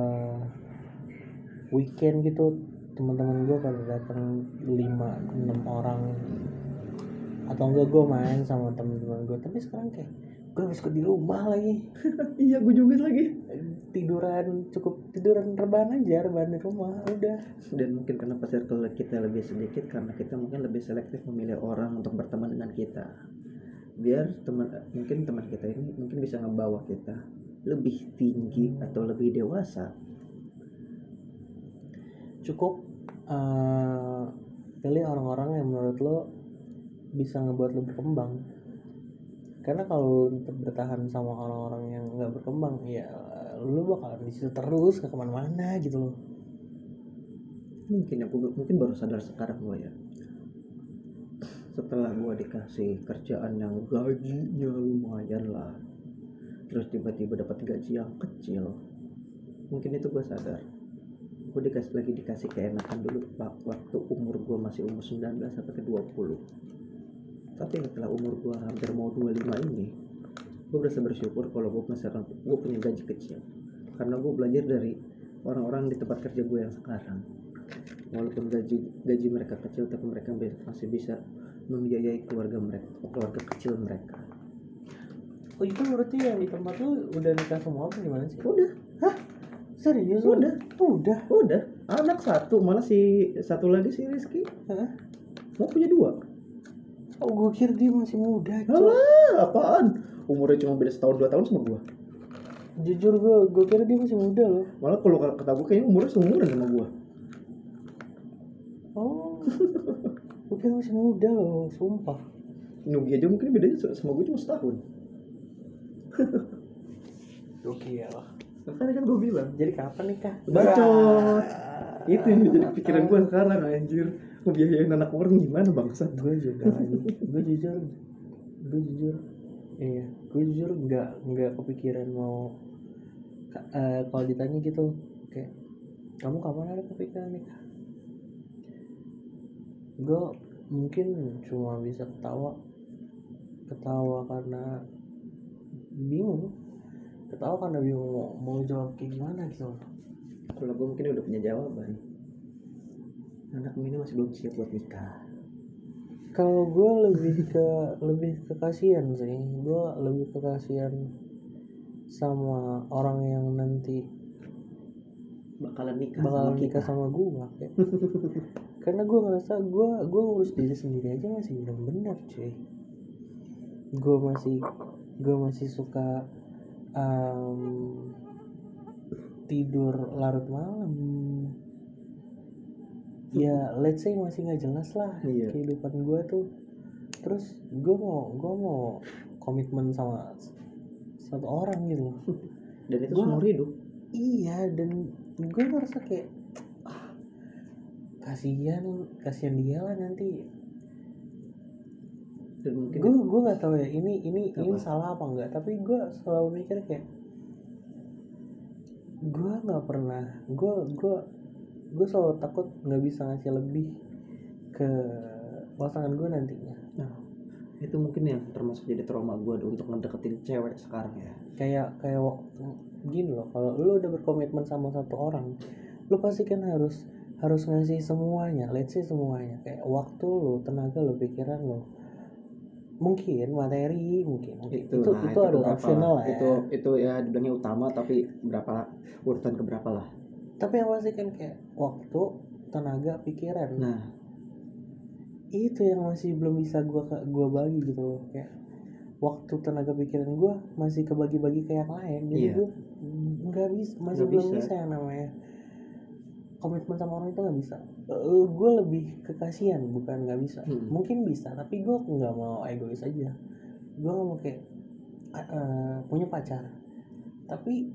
weekend gitu teman-teman gue pada datang 5-6 orang, atau enggak gue main sama teman-teman gue. Tapi sekarang kayak gue harus di rumah lagi. Iya gue juga lagi Tiduran rebahan di rumah udah. Dan mungkin kenapa circle kita lebih sedikit karena kita mungkin lebih selektif memilih orang untuk berteman dengan kita, biar mungkin teman kita ini mungkin bisa ngebawa kita lebih tinggi atau lebih dewasa. Cukup pilih orang-orang yang menurut lo bisa ngebuat lu berkembang. Karena kalau lu tetap bertahan sama orang-orang yang nggak berkembang, ya lu bakalan di situ terus ke kemana-mana gitu loh. Mungkin baru sadar sekarang gue ya, setelah gue dikasih kerjaan yang gajinya lumayan lah, terus tiba-tiba dapat gaji yang kecil, mungkin itu gue sadar gue dikasih keenakan dulu waktu umur gue masih umur 19 sampai ke 20. Tapi setelah umur gue hampir mau 25 ini, gue berasa bersyukur kalau gue punya gaji kecil, karena gue belajar dari orang-orang di tempat kerja gue yang sekarang. Walaupun gaji mereka kecil, tapi mereka masih bisa membiayai keluarga kecil mereka. Oh itu berarti yang di tempat lu udah nikah semua apa gimana sih? Udah. Hah? Serius? Udah. Udah. Anak satu, malah si satu lagi si Rizky Hah? mau punya 2. Oh gue kira dia masih muda, Cok. Alah, apaan? Umurnya cuma beda setahun 2 tahun sama gue. Jujur gue kira dia masih muda loh. Malah kalau kata gue kayaknya umurnya seumuran sama gue. Oh, gue kira masih muda loh, sumpah. Nugi aja mungkin bedanya sama gue cuma setahun. Oke ya lah. Makanya kan gue bilang, Jadi kapan nikah? bacot. Itu yang jadi pikiran gue sekarang, anjir. Ngebiayain anak orang gimana bangsat. Gue juga lagi. Gue jujur. Iya, gue jujur nggak kepikiran mau. Kalau ditanya gitu, kayak kamu kapan ada kepikiran nikah? Gue mungkin cuma bisa ketawa karena bingung mau jawab kayak gimana gitu. Kalau gue mungkin udah punya jawaban. Anakmu ini masih belum siap buat nikah. Kalau gue lebih ke kasihan sih. Gue lebih ke kasihan sama orang yang nanti Bakalan nikah sama gue kayak. Karena gue ngerasa gue ngurus diri sendiri aja masih belum benar cuy. Gue masih suka tidur larut malam. Ya let's say masih nggak jelas lah Iya. kehidupan gue tuh. Terus gue mau komitmen sama satu orang gitu loh. Dan itu Gua, seumur hidup. iya, dan gue ngerasa kayak kasihan dia lah nanti. Dan mungkin Gue nggak tahu ya ini salah apa enggak, tapi gue selalu mikir kayak gue nggak pernah gue selalu takut nggak bisa ngasih lebih ke pasangan gue nantinya. Nah, itu mungkin yang termasuk jadi trauma gue untuk ngedeketin cewek sekarang ya. Kayak gini loh, kalau lu udah berkomitmen sama satu orang, lu pasti kan harus ngasih semuanya, let's say semuanya, kayak waktu lu, tenaga lu, pikiran lu, mungkin materi, mungkin itu adalah optional lah ya. Itu ya dibilangnya utama, tapi urutan keberapa lah. Tapi yang pasti kan kayak waktu, tenaga, pikiran. Nah, itu yang masih belum bisa gua bagi gitu loh, kayak waktu, tenaga, pikiran gue masih kebagi-bagi ke yang lain. Jadi iya. gue belum bisa yang namanya komitmen sama orang itu nggak bisa. Gue lebih kekasian, bukan nggak bisa. Mungkin bisa, tapi gue nggak mau egois aja. Gue nggak mau kayak punya pacar tapi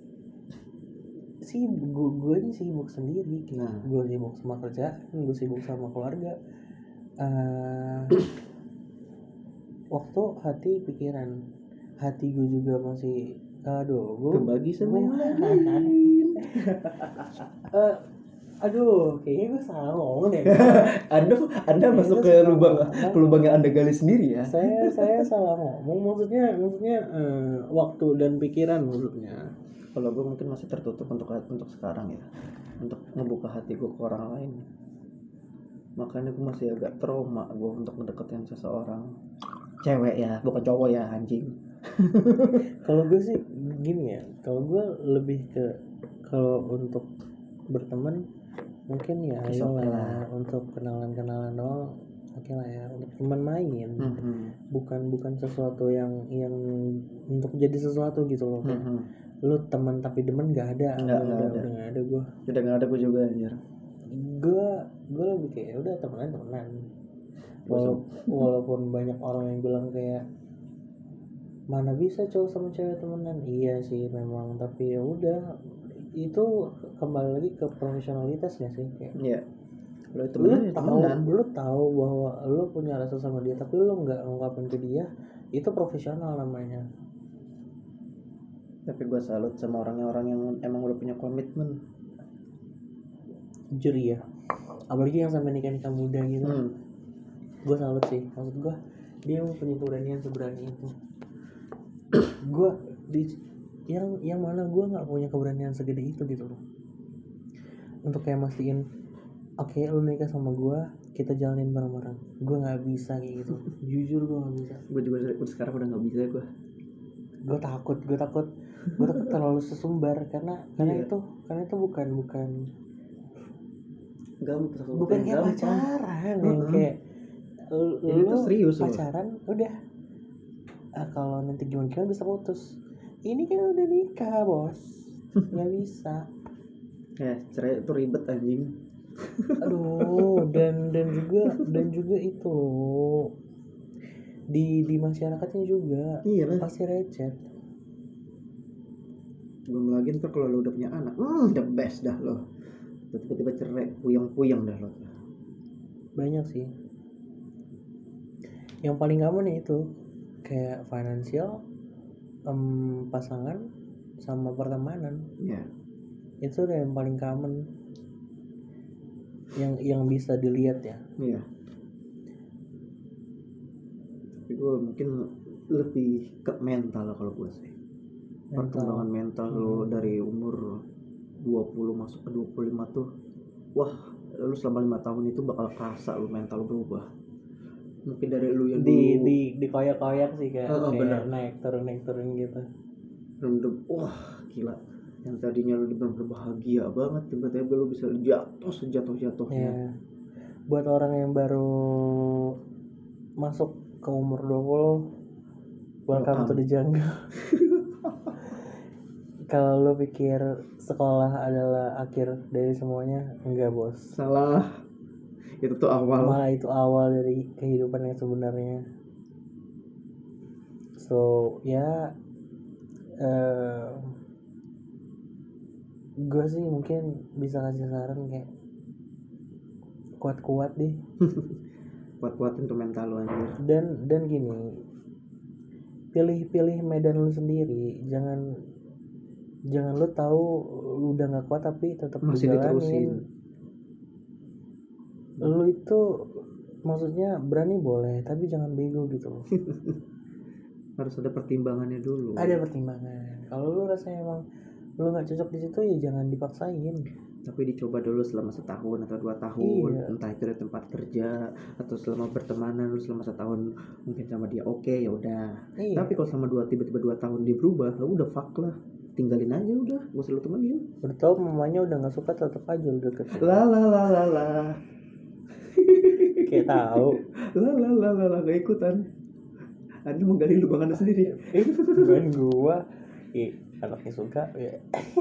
gue ini sibuk sendiri. Gue sibuk sama kerjaan, gue sibuk sama keluarga, waktu, hati, pikiran. Hati gue juga masih gue kebagi sama yang lain. Kayaknya gue salah ngomong deh. Anda masuk ke lubang yang Anda gali sendiri ya. Saya salah ngomong, maksudnya waktu dan pikiran maksudnya. Kalau gue mungkin masih tertutup untuk sekarang ya, untuk ngebuka hati gue ke orang lain. Makanya gue masih agak trauma gue untuk ngedeketin seseorang cewek ya, bukan cowok ya, anjing. Kalau gue sih gini ya, kalau gue lebih ke kalau untuk berteman mungkin ya ayolah untuk kenalan doang, oke lah ya, untuk teman main. Bukan sesuatu yang untuk jadi sesuatu gitu loh, kayak lu teman tapi demen nggak ada. Udah nggak ada gue juga anjir. Gue lebih kayak udah temenan Walaupun banyak orang yang bilang kayak mana bisa cowok sama cewek temenan, iya sih memang, tapi ya udah, itu kembali lagi ke profesionalitas gak sih, kayak Iya. Kalau temenan ya temenan. lu tahu bahwa lu punya rasa sama dia tapi lu nggak ngungkapin ke dia, itu profesional namanya. Tapi gue salut sama orang yang emang udah punya komitmen. Jujur ya, apalagi yang sampai nikah muda gitu. Gue salut sih, maksud gue dia punya keberanian seberani itu. Gue di yang mana gue nggak punya keberanian segede itu gitu loh, untuk kayak mastiin oke, lu nikah sama gue, kita jalanin bareng-bareng. Gue nggak bisa kayak gitu, jujur gue nggak bisa. Gue juga sekarang udah nggak bisa gue. Gue takut terlalu sesumbar karena Iya. itu bukan Gampang, kayak pacaran yang kayak ini lu tuh serius loh. pacaran udah, kalau nanti gimana bisa putus. Ini kan udah nikah bos, nggak bisa. Cerai itu ribet anjing. Aduh, dan juga itu loh, di masyarakatnya juga Iya lah. pasti receh. Belum lagi ntar kalau lo udah punya anak, the best dah lo. Tiba-tiba cerai, puyeng dah lo. Banyak sih yang paling gampang nih itu kayak finansial, pasangan sama pertemanan. Ya. Itu udah yang paling common yang bisa dilihat ya. Iya. Tapi gue mungkin lebih ke mental kalau gue sih. Perkembangan mental lo dari umur 20 masuk ke 25 tuh, wah, lu selama 5 tahun itu bakal kerasa lu mental berubah. Mungkin dari lu yang dulu di koyak-koyak sih kayak bener. naik turun gitu. Wah gila, yang tadinya lu bener-bener bahagia banget, tiba-tiba lu bisa jatuh sejatuh-jatuhnya. Ya, buat orang yang baru masuk ke umur 20, welcome to the jungle. Kalau lu pikir sekolah adalah akhir dari semuanya, enggak bos. Salah, itu tuh awal. Malah itu awal dari kehidupan yang sebenarnya. So ya, gue sih mungkin bisa kasih saran kayak kuat-kuat deh. Kuat-kuatin tuh mental lu anjir. Dan gini, pilih medan lu sendiri, jangan lu tahu lu udah nggak kuat tapi tetap Masih diterusin. Lu itu maksudnya berani boleh tapi jangan bego gitu loh. Harus ada pertimbangannya dulu. Ada pertimbangan. Kalau lu rasanya emang lu nggak cocok di situ ya jangan dipaksain. Tapi dicoba dulu selama 1 tahun atau 2 tahun. Iya. Entah itu di tempat kerja atau selama bertemanan lu selama 1 tahun mungkin sama dia, oke, ya udah. Iya. Tapi kalau selama tiba-tiba 2 tahun dia berubah, lu udah fuck lah, tinggalin aja udah, gak usah lu temenin. Udah tau mamanya udah nggak suka tetap aja lu deketin. Lah Kayak tahu. Lah gak ikutan. Anda menggali lubang Anda sendiri. Bukan gua. Anaknya suka ya.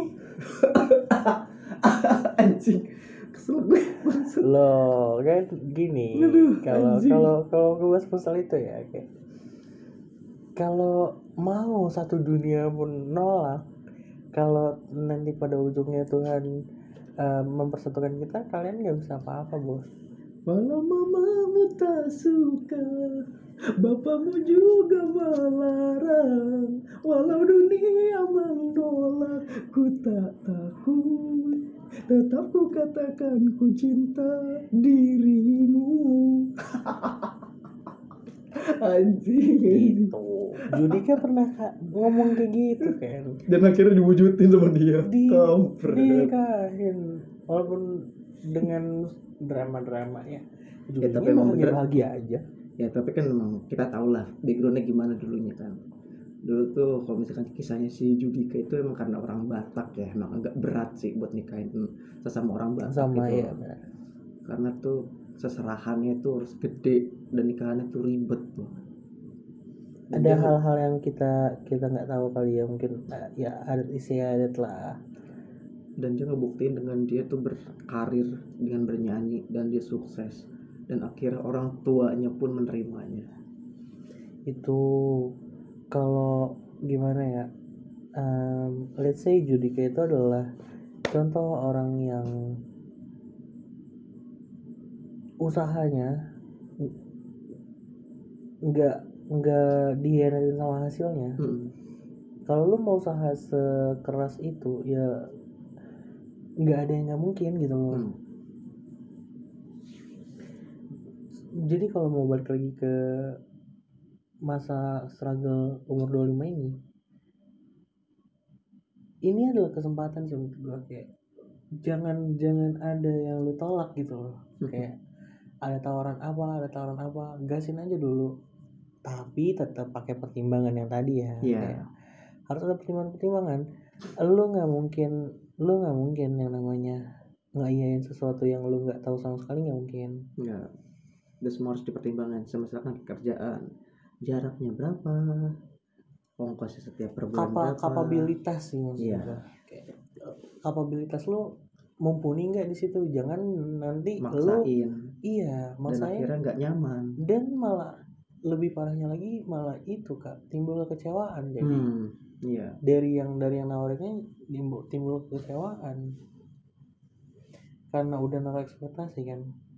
Anjing, kesel gue. Loh kan gini, kalau gue bahas pasal itu ya kayak kalau mau satu dunia pun nolak, kalau nanti pada ujungnya Tuhan mempersatukan kita, kalian nggak bisa apa-apa bos. Walau mamamu tak suka, bapamu juga melarang, walau dunia menolak, ku tak takut, tetap ku katakan ku cinta dirimu. Anjing. Gitu. Judika pernah ngomong kayak gitu kan. Dan akhirnya diwujudin sama dia. Kampret. Dinikahin walaupun dengan drama-drama ya. Ya tapi Ujungnya emang bener. bahagia aja. Ya tapi kan memang kita tahu lah backgroundnya gimana dulunya kan. Dulu tuh kalau misalkan kisahnya si Judika itu emang karena orang Batak ya, emang agak berat sih buat nikahin sesama orang Batak Sama gitu. ya benar. Karena tuh seserahannya tuh harus gede dan nikahannya tuh ribet tuh. Dan Ada dia hal-hal yang kita nggak tahu kali ya, mungkin ya adat istiadat lah. dan dia ngebuktiin dengan dia tuh berkarir dengan bernyanyi dan dia sukses. dan akhirnya orang tuanya pun menerimanya. Itu kalau gimana ya, let's say Judika itu adalah contoh orang yang usahanya nggak dihianatin sama hasilnya. Kalau lu mau usaha sekeras itu ya nggak ada yang nggak mungkin gitu loh. Jadi kalau mau balik lagi ke masa struggle umur 25 ini adalah kesempatan sih menurut gue, kayak jangan ada yang lu tolak gitu loh. Kayak ada tawaran apa, gasin aja dulu, tapi tetap pakai pertimbangan yang tadi ya. Kayak harus ada pertimbangan. Lu nggak mungkin yang namanya ngaiyain sesuatu yang lu nggak tahu sama sekali, nggak mungkin. Nggak, itu semua harus dipertimbangkan. Misalkan kerjaan, jaraknya berapa, ongkosnya setiap per bulan berapa, kapabilitas sih maksudnya. Kayak kapabilitas lu mumpuni nggak di situ, jangan nanti maksain. Maksain dan akhirnya nggak nyaman, dan malah lebih parahnya lagi malah itu Kak, timbul kekecewaan. Jadi dari yang nawarinnya timbul kekecewaan karena udah naruh ekspektasi kan.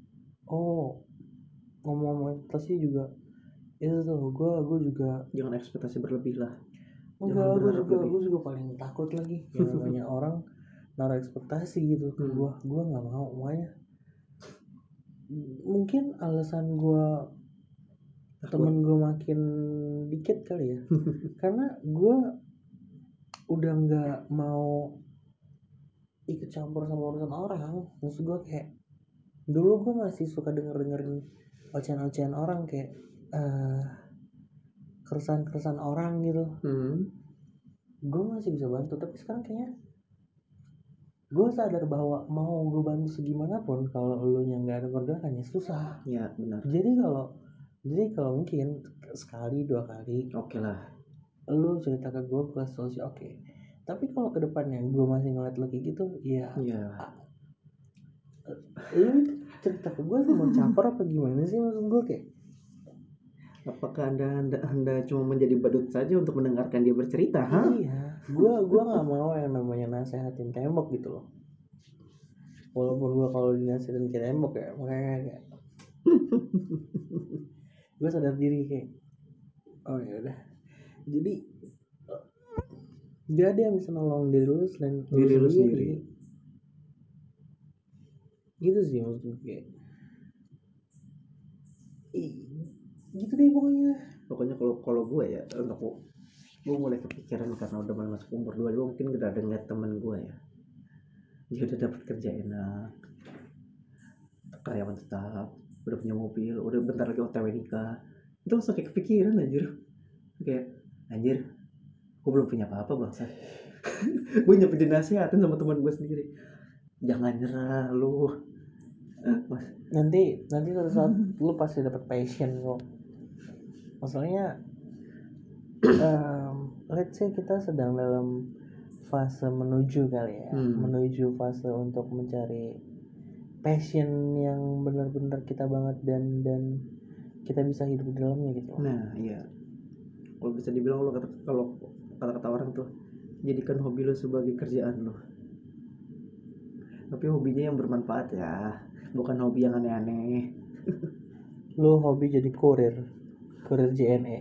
Ngomong ekspektasi juga itu tuh, gue juga jangan ekspektasi berlebih lah. Enggak, gue juga paling takut lagi yang namanya orang naruh ekspektasi gitu ke gue nggak mau. Makanya mungkin alasan gue temen gue makin dikit kali ya karena gue udah nggak mau ikut campur sama urusan orang. Maksud gue kayak dulu gue masih suka dengerin ocehan orang, kayak keresahan orang gitu. Gue masih bisa bantu, tapi sekarang kayaknya gue sadar bahwa mau gue bantu segimanapun kalau lu yang nggak ada pergerakan ya susah. Ya benar. Jadi kalau mungkin sekali 2 kali oke lah, lu cerita ke gue solusi oke. Tapi kalau kedepannya gue masih ngeliat lu kayak gitu ya. Lu cerita ke gue mau caper apa gimana sih? Maksud gue kayak apakah anda cuma menjadi badut saja untuk mendengarkan dia bercerita? Iya, gue nggak mau yang namanya nasehatin tembok gitu loh. Walaupun gue kalau dinasihatin ke tembok ya makanya kayak gue sadar diri kayak ya udah. Jadi gak ada yang bisa nolong diri lu selain diri lu sendiri. Gitu sih maksud gue kayak gitu deh pokoknya. Kalau gue ya, untuk gue mulai kepikiran karena udah mulai masuk umur 22, mungkin udah ada ngeliat temen gue ya, dia udah dapat kerja enak, karyawan tetap, udah punya mobil, udah bentar lagi OTW nikah. Itu langsung kayak kepikiran kayak anjir, gue belum punya apa-apa bangsa. Gue nyampe dinasihatin sama teman gue sendiri, jangan nyerah lu. Nanti suatu saat lu pasti dapat passion kok. Masalahnya let's say kita sedang dalam fase menuju kali ya, menuju fase untuk mencari passion yang benar-benar kita banget dan kita bisa hidup di dalamnya gitu. Nah iya, kalau bisa dibilang lo kalau kata orang tuh, jadikan hobi lo sebagai kerjaan lo, tapi hobinya yang bermanfaat ya, bukan hobi yang aneh-aneh. Lo hobi jadi kurir JNE.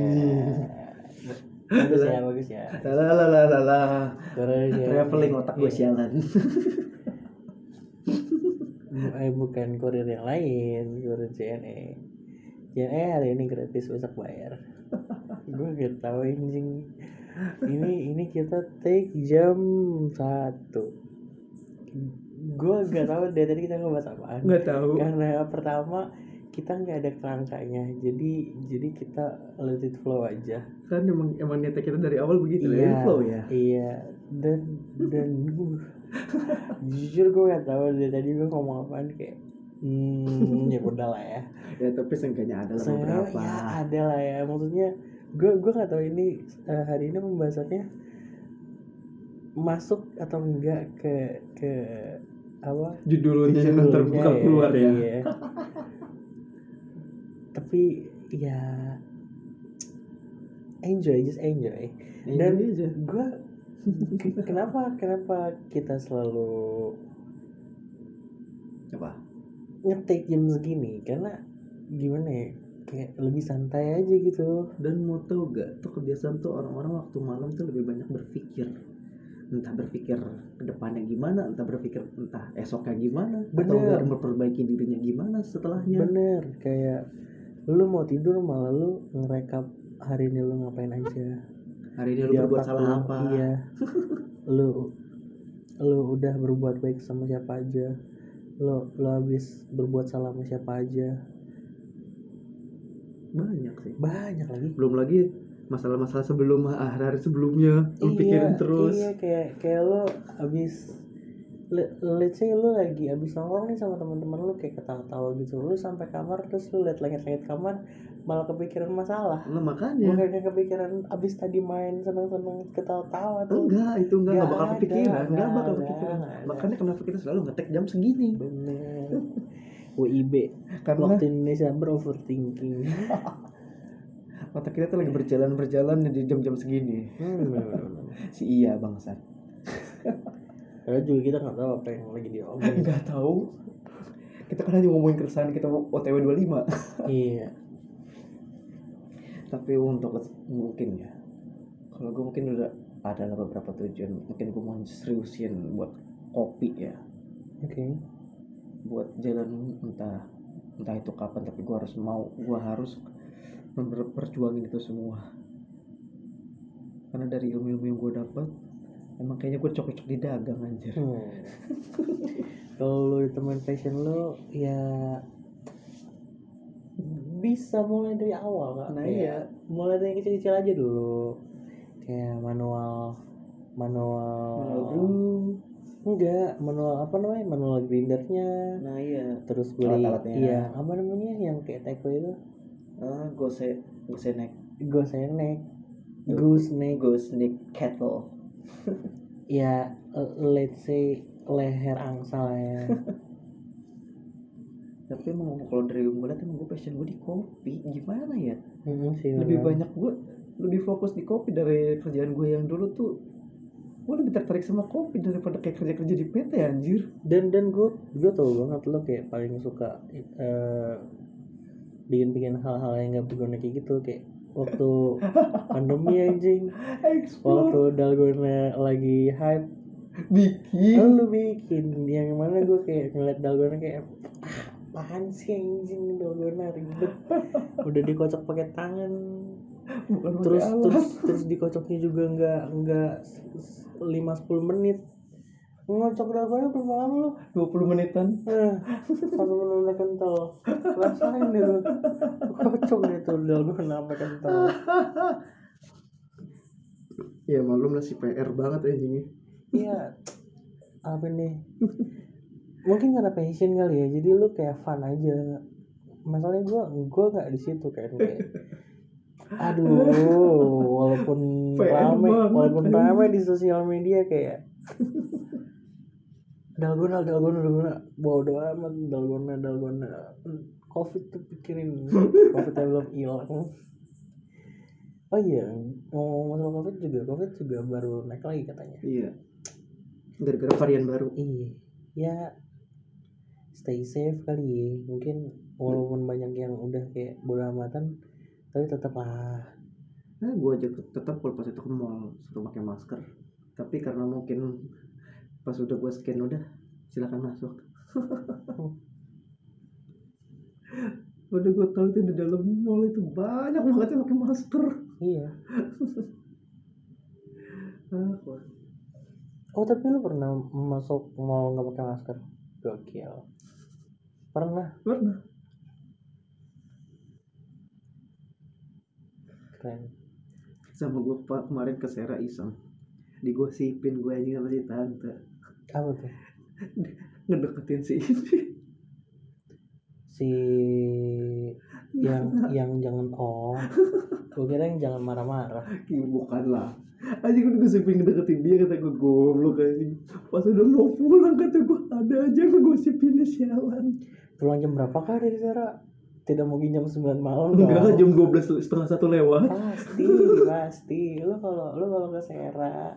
Bagus ya. Traveling otak gue sialan. Bukan kurir yang lain, kurir JNE hari ini gratis, besok bayar. Gue gak tahu ini kita take jam 1. Gue gak tahu dari tadi kita ngebahas apaan. Gak tahu. Karena pertama kita nggak ada kerangkanya, jadi kita let it flow aja. Kan emang niatnya kita dari awal begitu, let it flow ya. Iya. Dan jujur gue nggak tahu dari tadi gue ngomong apaan, kayak ya udah lah ya. Ya tapi seenggaknya ada lah beberapa. Ya ada lah ya, maksudnya gue nggak tahu ini hari ini pembahasannya masuk atau enggak ke apa judulnya yang ntar bakal keluar ya. Iya. tapi ya just enjoy. Dan Enjoy aja. gue kenapa kita selalu Apa? ngetik jam segini, karena gimana ya, kayak lebih santai aja gitu. Dan mau tau gak, tuh kebiasaan tuh orang-orang waktu malam tuh lebih banyak berpikir, entah berpikir ke depannya gimana, entah esoknya gimana, atau Bener. enggak memperbaiki dirinya gimana setelahnya. Bener, kayak lu mau tidur malah lu ngerekap hari ini lu ngapain aja, Hari ini lu di berbuat otak salah lu. apa? Iya, lu udah berbuat baik sama siapa aja, lu habis berbuat salah sama siapa aja. Banyak sih. Banyak lagi. Belum lagi masalah-masalah sebelum hari-hari sebelumnya lu pikirin terus. Iya, kayak lu abis let's say lu lagi abis nongkrong nih sama teman-teman lu, kayak ketawa-tawa gitu, lu sampai kamar terus lu liat langit-langit kamar malah kepikiran masalah. Nah makanya. Bukannya kepikiran abis tadi main seneng-seneng ketawa-tawa tuh. Itu enggak bakal kepikiran, enggak bakal ada, kepikiran. ada. Makanya kenapa kita selalu ngetek jam segini? Bener. WIB, Karena waktu Indonesia beroverthinking. otak kita tuh lagi berjalan di jam-jam segini. Bener. Si iya bangsat. Padahal juga kita nggak tahu apa yang lagi diomongin. Enggak tahu. Kita kan hanya ngomongin keresahan kita OTW 25. Iya. Tapi untuk mungkin ya, kalau gue mungkin udah ada beberapa tujuan. Mungkin gue mau seriusin buat kopi ya. Oke. Buat jalan entah itu kapan, tapi gue harus perjuangin itu semua. Karena dari ilmu-ilmu yang gue dapat, emang kayaknya gue cocok di dagang anjir. Kalau lu ditemuin passion lu ya bisa mulai dari awal Kak. Nah Kayak iya, mulai dari kecil-kecil aja dulu, kayak manual brew. enggak, manual apa namanya, manual grindernya. Nah iya, Terus beli alat-alatnya. iya, apa namanya yang kayak teko itu, Gosenek gooseneck kettle. ya, let's say leher angsa lah ya. Tapi emang kalau dari gue lihat emang gue passion gue di kopi, gimana ya, Sih, lebih bener. banyak gue lebih fokus di kopi dari kerjaan gue yang dulu tuh. Gue lebih tertarik sama kopi daripada kayak kerja di PT anjir. Dan gue tau banget lo kayak paling suka bikin hal-hal yang nggak berguna kayak gitu, kayak waktu pandemi anjing, waktu dalgona lagi hype, lu bikin yang mana. Gue kayak ngeliat dalgona kayak apaan sih anjing, dalgona ribet, udah dikocok pakai tangan. Bukan terus dikocoknya juga nggak 5-10 menit. Ngocok dalgona berapa lama lu? 20 menitan. 1 menit kental. Rasain deh lu. Kocok deh tuh dalgona sampai kental. Ya maklum lah si PR banget anjingnya. Iya. Apa nih? Mungkin karena passion kali ya. Jadi lu kayak fun aja. Masalahnya gue nggak di situ kan, kayak aduh, walaupun rame di sosial media kayak dalgona bodo amat, dalgona covid tuh pikirin, covid belum hilang. Oh iya, ngomong masalah covid juga baru naik lagi katanya. Iya, gara-gara varian baru. Iya ya, stay safe kali ya. Mungkin walaupun banyak yang udah kayak bodo amatan, tapi tetap lah. Nah gue aja tetap kalau pas itu ke mall suruh pakai masker. Tapi karena mungkin pas udah gue scan udah silakan masuk. Udah gue tahu itu di dalam mall itu banyak banget yang pakai masker. Iya. Oh tapi lu pernah masuk mall nggak pakai masker? Gokil. Pernah. Keren. Sama gue kemarin ke Sera iseng, digosipin gue aja sama si tante. Apa tuh? Ngedeketin si ini. Si yang jangan, gue kira yang jangan marah-marah. Bukan lah anjing, gue ngegosipin ngedeketin dia, kata gue goblok anjing. Pas udah mau pulang kata gue ada aja ngegosipin sialan. Pulang jam berapa kah dari Sera? tidak mau jam 9 malam Enggak, dong. jam 12 setengah 1 lewat. Pasti lu kalau ke Sera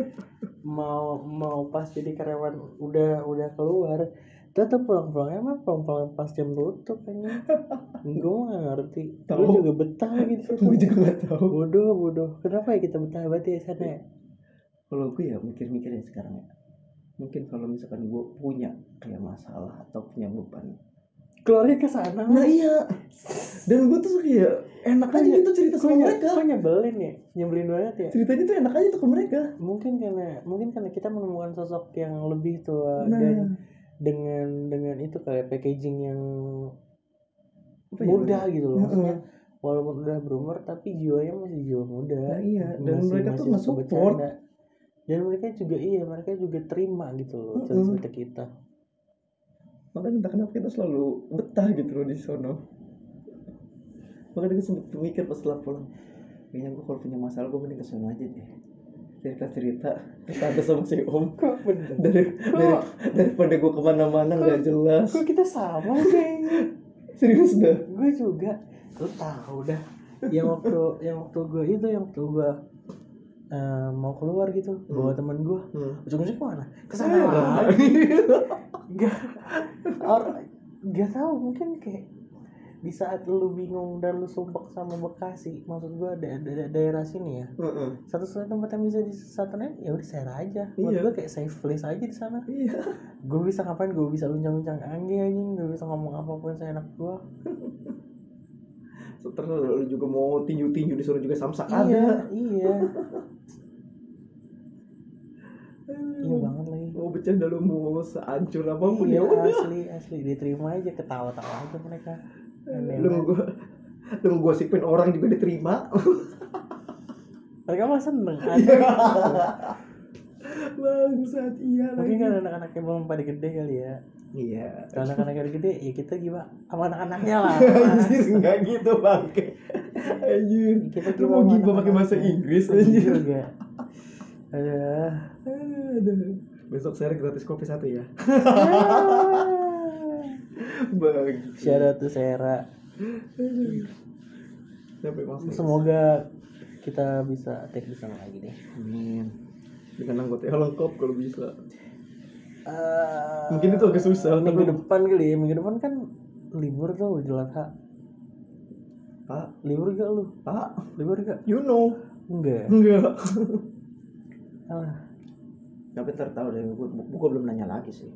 mau pas jadi karyawan udah keluar, tetap pulang-pulangnya mah pulang pas jam tutup kayaknya. Gue nggak ngerti. Lu Tahu. juga betah lagi di situ. Gue juga nggak tahu. Bodoh. Kenapa ya kita betah banget ya sana ya? Kalau gue ya mikir-mikirin sekarang ya, mungkin kalau misalkan gue punya kayak masalah atau punya beban, Keluarnya ke sana. nah iya, dan gue tuh kayak enak aja gitu cerita sama mereka. Kok nyebelin banget ya. Ceritanya tuh enak aja tuh ke mereka. Mungkin karena kita menemukan sosok yang lebih tua Nah, dan dengan itu kayak packaging yang apa ya, muda Bang? gitu loh. Maksudnya walaupun udah berumur tapi jiwanya masih jiwa muda. Nah iya, dan masih mereka tuh suka nge-support. bercanda. Dan mereka juga terima gitu loh cerita kita. Makanya entah kenapa kita selalu betah gitu loh di sono. Makanya gue sempet mikir pas setelah pulang, kayaknya gue kalau punya masalah gue mending ke sono aja deh, cerita ke tante sama si om. Kok bener? Daripada gue kemana-mana nggak jelas. Kok kita sama kayaknya? Serius dah. Gue juga. Lu tahu dah. Yang waktu gue mau keluar gitu bawa teman gue, ujung-ujung mana? Kesana lagi. Gak tahu, mungkin kayak di saat lu bingung dan lu sumpek sama Bekasi, maksud gue daerah sini ya, satu-satunya tempat yang bisa disatuin ya udah share aja. Menurut gue kayak safe place aja di sana. Gue bisa ngapain? Gue bisa bincang-bincang anjing, gue bisa ngomong apapun seenak gue. Terus lu juga mau tinju disuruh juga samsak ada. Iya banget lagi. Mau bercanda lu mau seancur apapun Iya, ya udah. asli diterima aja, ketawa-tawa aja mereka. Lu ngegosipin orang juga diterima. Mereka mah seneng aneh. Bangsat, iya lagi. Mungkin kan anak-anaknya belum pada gede kali ya. Iya. Kalau anak-anaknya udah gede ya kita gimana sama anak-anaknya lah. Anjir, enggak gitu bangke. Anjir. Kita Lu mau gibah pakai bahasa Inggris anjir. Juga. Aduh. Besok saya gratis kopi 1 ya. Bang. Shout out to Sera. Semoga kita bisa take di sana lagi deh. Amin. Dengan anggota yang lengkap kalau bisa. Mungkin itu agak susah. Minggu depan kali ya. Minggu depan kan libur tuh Idul Adha. Pak, libur gak lu? Pak, Libur gak? you know. Enggak. Tapi tertahu deh, gue belum nanya lagi sih.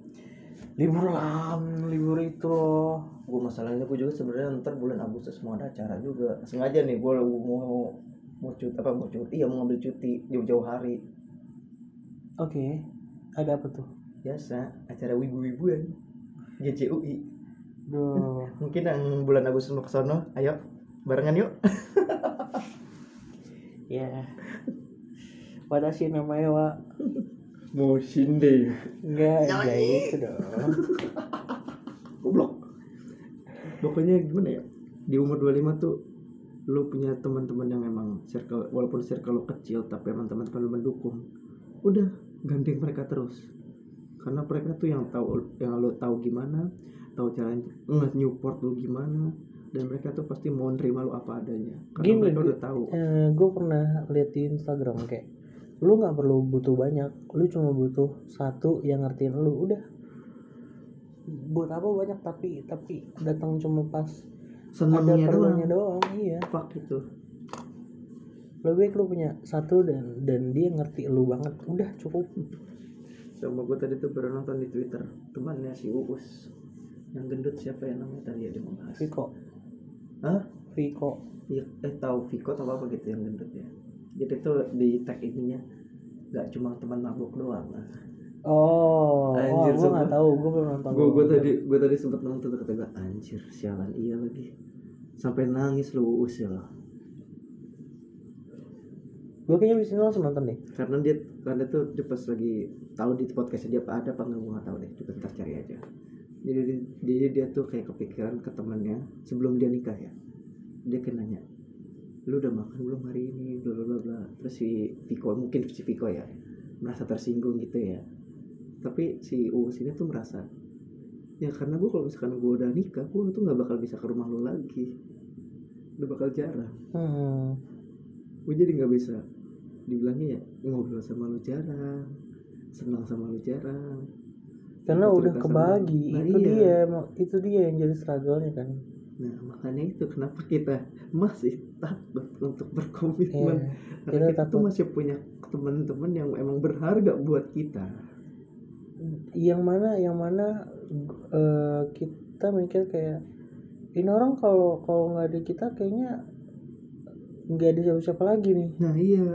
Libur itu loh. Gue masalahnya gue juga sebenarnya ntar bulan Agustus mau ada acara juga. Sengaja nih gue mau cuti, mau ngambil cuti jauh-jauh hari. Oke. Ada apa tuh? Biasa acara wibu-wibuan GCUI. Duh. Mungkin yang bulan Agustus mau kesono, ayo barengan yuk. Ya. Wadashi namanya wa Moshinde. enggak itu dong. Goblok. Pokoknya gimana ya, di umur 25 tuh lu punya teman-teman yang emang circle, walaupun circle lu kecil tapi emang teman-teman lu mendukung, udah gandeng mereka terus, karena mereka tuh yang lu tahu gimana, tahu cara nge-support lu gimana, dan mereka tuh pasti mau nerima lu apa adanya karena mereka udah tahu. Gue pernah lihat di Instagram kayak lu nggak perlu butuh banyak, lu cuma butuh satu yang ngertiin lu, udah. Buat apa banyak tapi datang cuma pas senengnya ada perlunya doang. Iya, fuck itu. lebih baik lu punya satu dan dia ngerti lu banget, udah cukup. Sama gue tadi tuh baru nonton di Twitter temannya si Uus yang gendut, siapa ya namanya tadi ya, dia mau bahas Viko. Iya, tahu Viko atau apa gitu yang gendut ya. Jadi tuh di tag ininya nggak cuma teman mabuk doang. Anjir, gue nggak tahu, gue belum nonton. Gue tadi sempet nonton, kata gue anjir sialan iya lagi, sampai nangis lu Uus ya loh. Gue kayaknya bisa langsung nonton deh. Karena dia pas lagi tahu di podcastnya dia ada apa nggak, gue nggak tahu deh, coba ntar cari aja. Jadi dia tuh kayak kepikiran ke temannya sebelum dia nikah ya. Dia kan nanya, lu udah makan belum hari ini, bla bla bla. Terus si Viko merasa tersinggung gitu ya. Tapi si Uus ini tuh merasa Ya karena gue kalau misalkan gue udah nikah, gue tuh nggak bakal bisa ke rumah lu lagi, udah bakal jarang. Gue jadi nggak bisa dibilangnya ya ngobrol sama lu jarang, senang sama lu jarang, karena udah cerita sama lu. kebagi. Nah Itu iya, itu dia yang jadi struggle-nya kan. nah makanya itu kenapa kita masih takut untuk berkomitmen, Iya, karena kita kita tuh takut. masih punya teman-teman yang emang berharga buat kita. Yang mana kita mikir kayak ini orang kalau kalau nggak ada kita kayaknya nggak ada siapa-siapa lagi nih. Nah iya,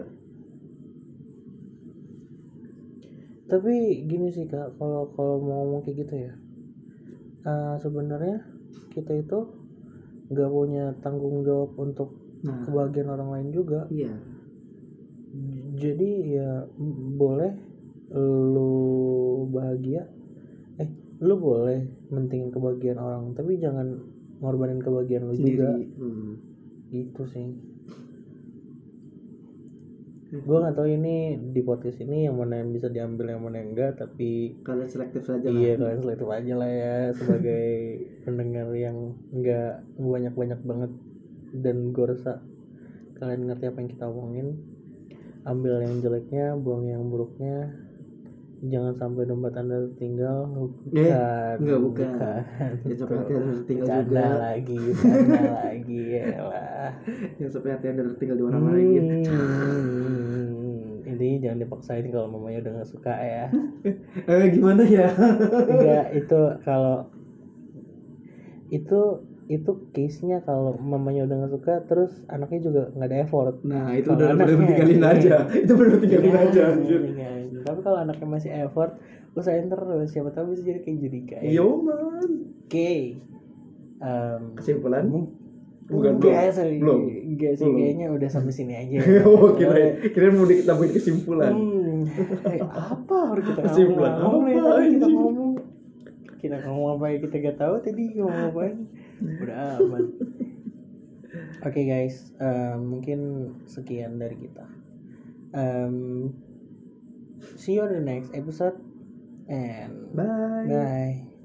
Tapi gini sih kak, kalau kalau mau ngomong kayak gitu ya, sebenarnya kita itu nggak punya tanggung jawab untuk nah kebahagiaan orang lain juga. iya, Jadi ya boleh lu bahagia, lu boleh mentingin kebahagiaan orang, tapi jangan ngorbanin kebahagiaan lu juga. sendiri. Gitu sih. Gue nggak tahu ini di podcast ini yang mana yang bisa diambil yang mana yang enggak, tapi Kalian selektif saja lah. iya kalian selektif aja lah ya sebagai pendengar yang nggak banyak banget, dan gue rasa kalian ngerti apa yang kita omongin. Ambil yang jeleknya, buang yang buruknya, jangan sampai dompet anda tertinggal. Bukan, Enggak, bukan. bukan. Jangan sampai hati Tuh, Anda tertinggal bercanda juga. lagi, bercanda lagi ya lah. Jangan sampai hati Anda tertinggal di orang lain. Intinya jangan dipaksain kalau mamanya udah nggak suka ya. Gimana ya? Enggak, itu kalau itu case-nya kalau mamanya udah nggak suka terus anaknya juga nggak ada effort. Nah, itu Kalau udah bener anaknya tinggalin aja. Itu bener tinggalin aja, anjir. tapi kalau anaknya masih effort, usahain terus, siapa tahu bisa jadi kayak Judika ya. Yo, man. Oke. Kesimpulan? Mung- Bukan, enggak sih, belum. enggak sih, Belum. kayaknya udah sampai sini aja. Oh, kirain mau ditambahin kesimpulan. Apa harus kita Kesimpulan ngomong nih apa, tadi anjing? kita ngomong apa yang kita gak tahu tadi ngomong apa. Udah aman. Oke guys, mungkin sekian dari kita. See you on the next episode and Bye. bye.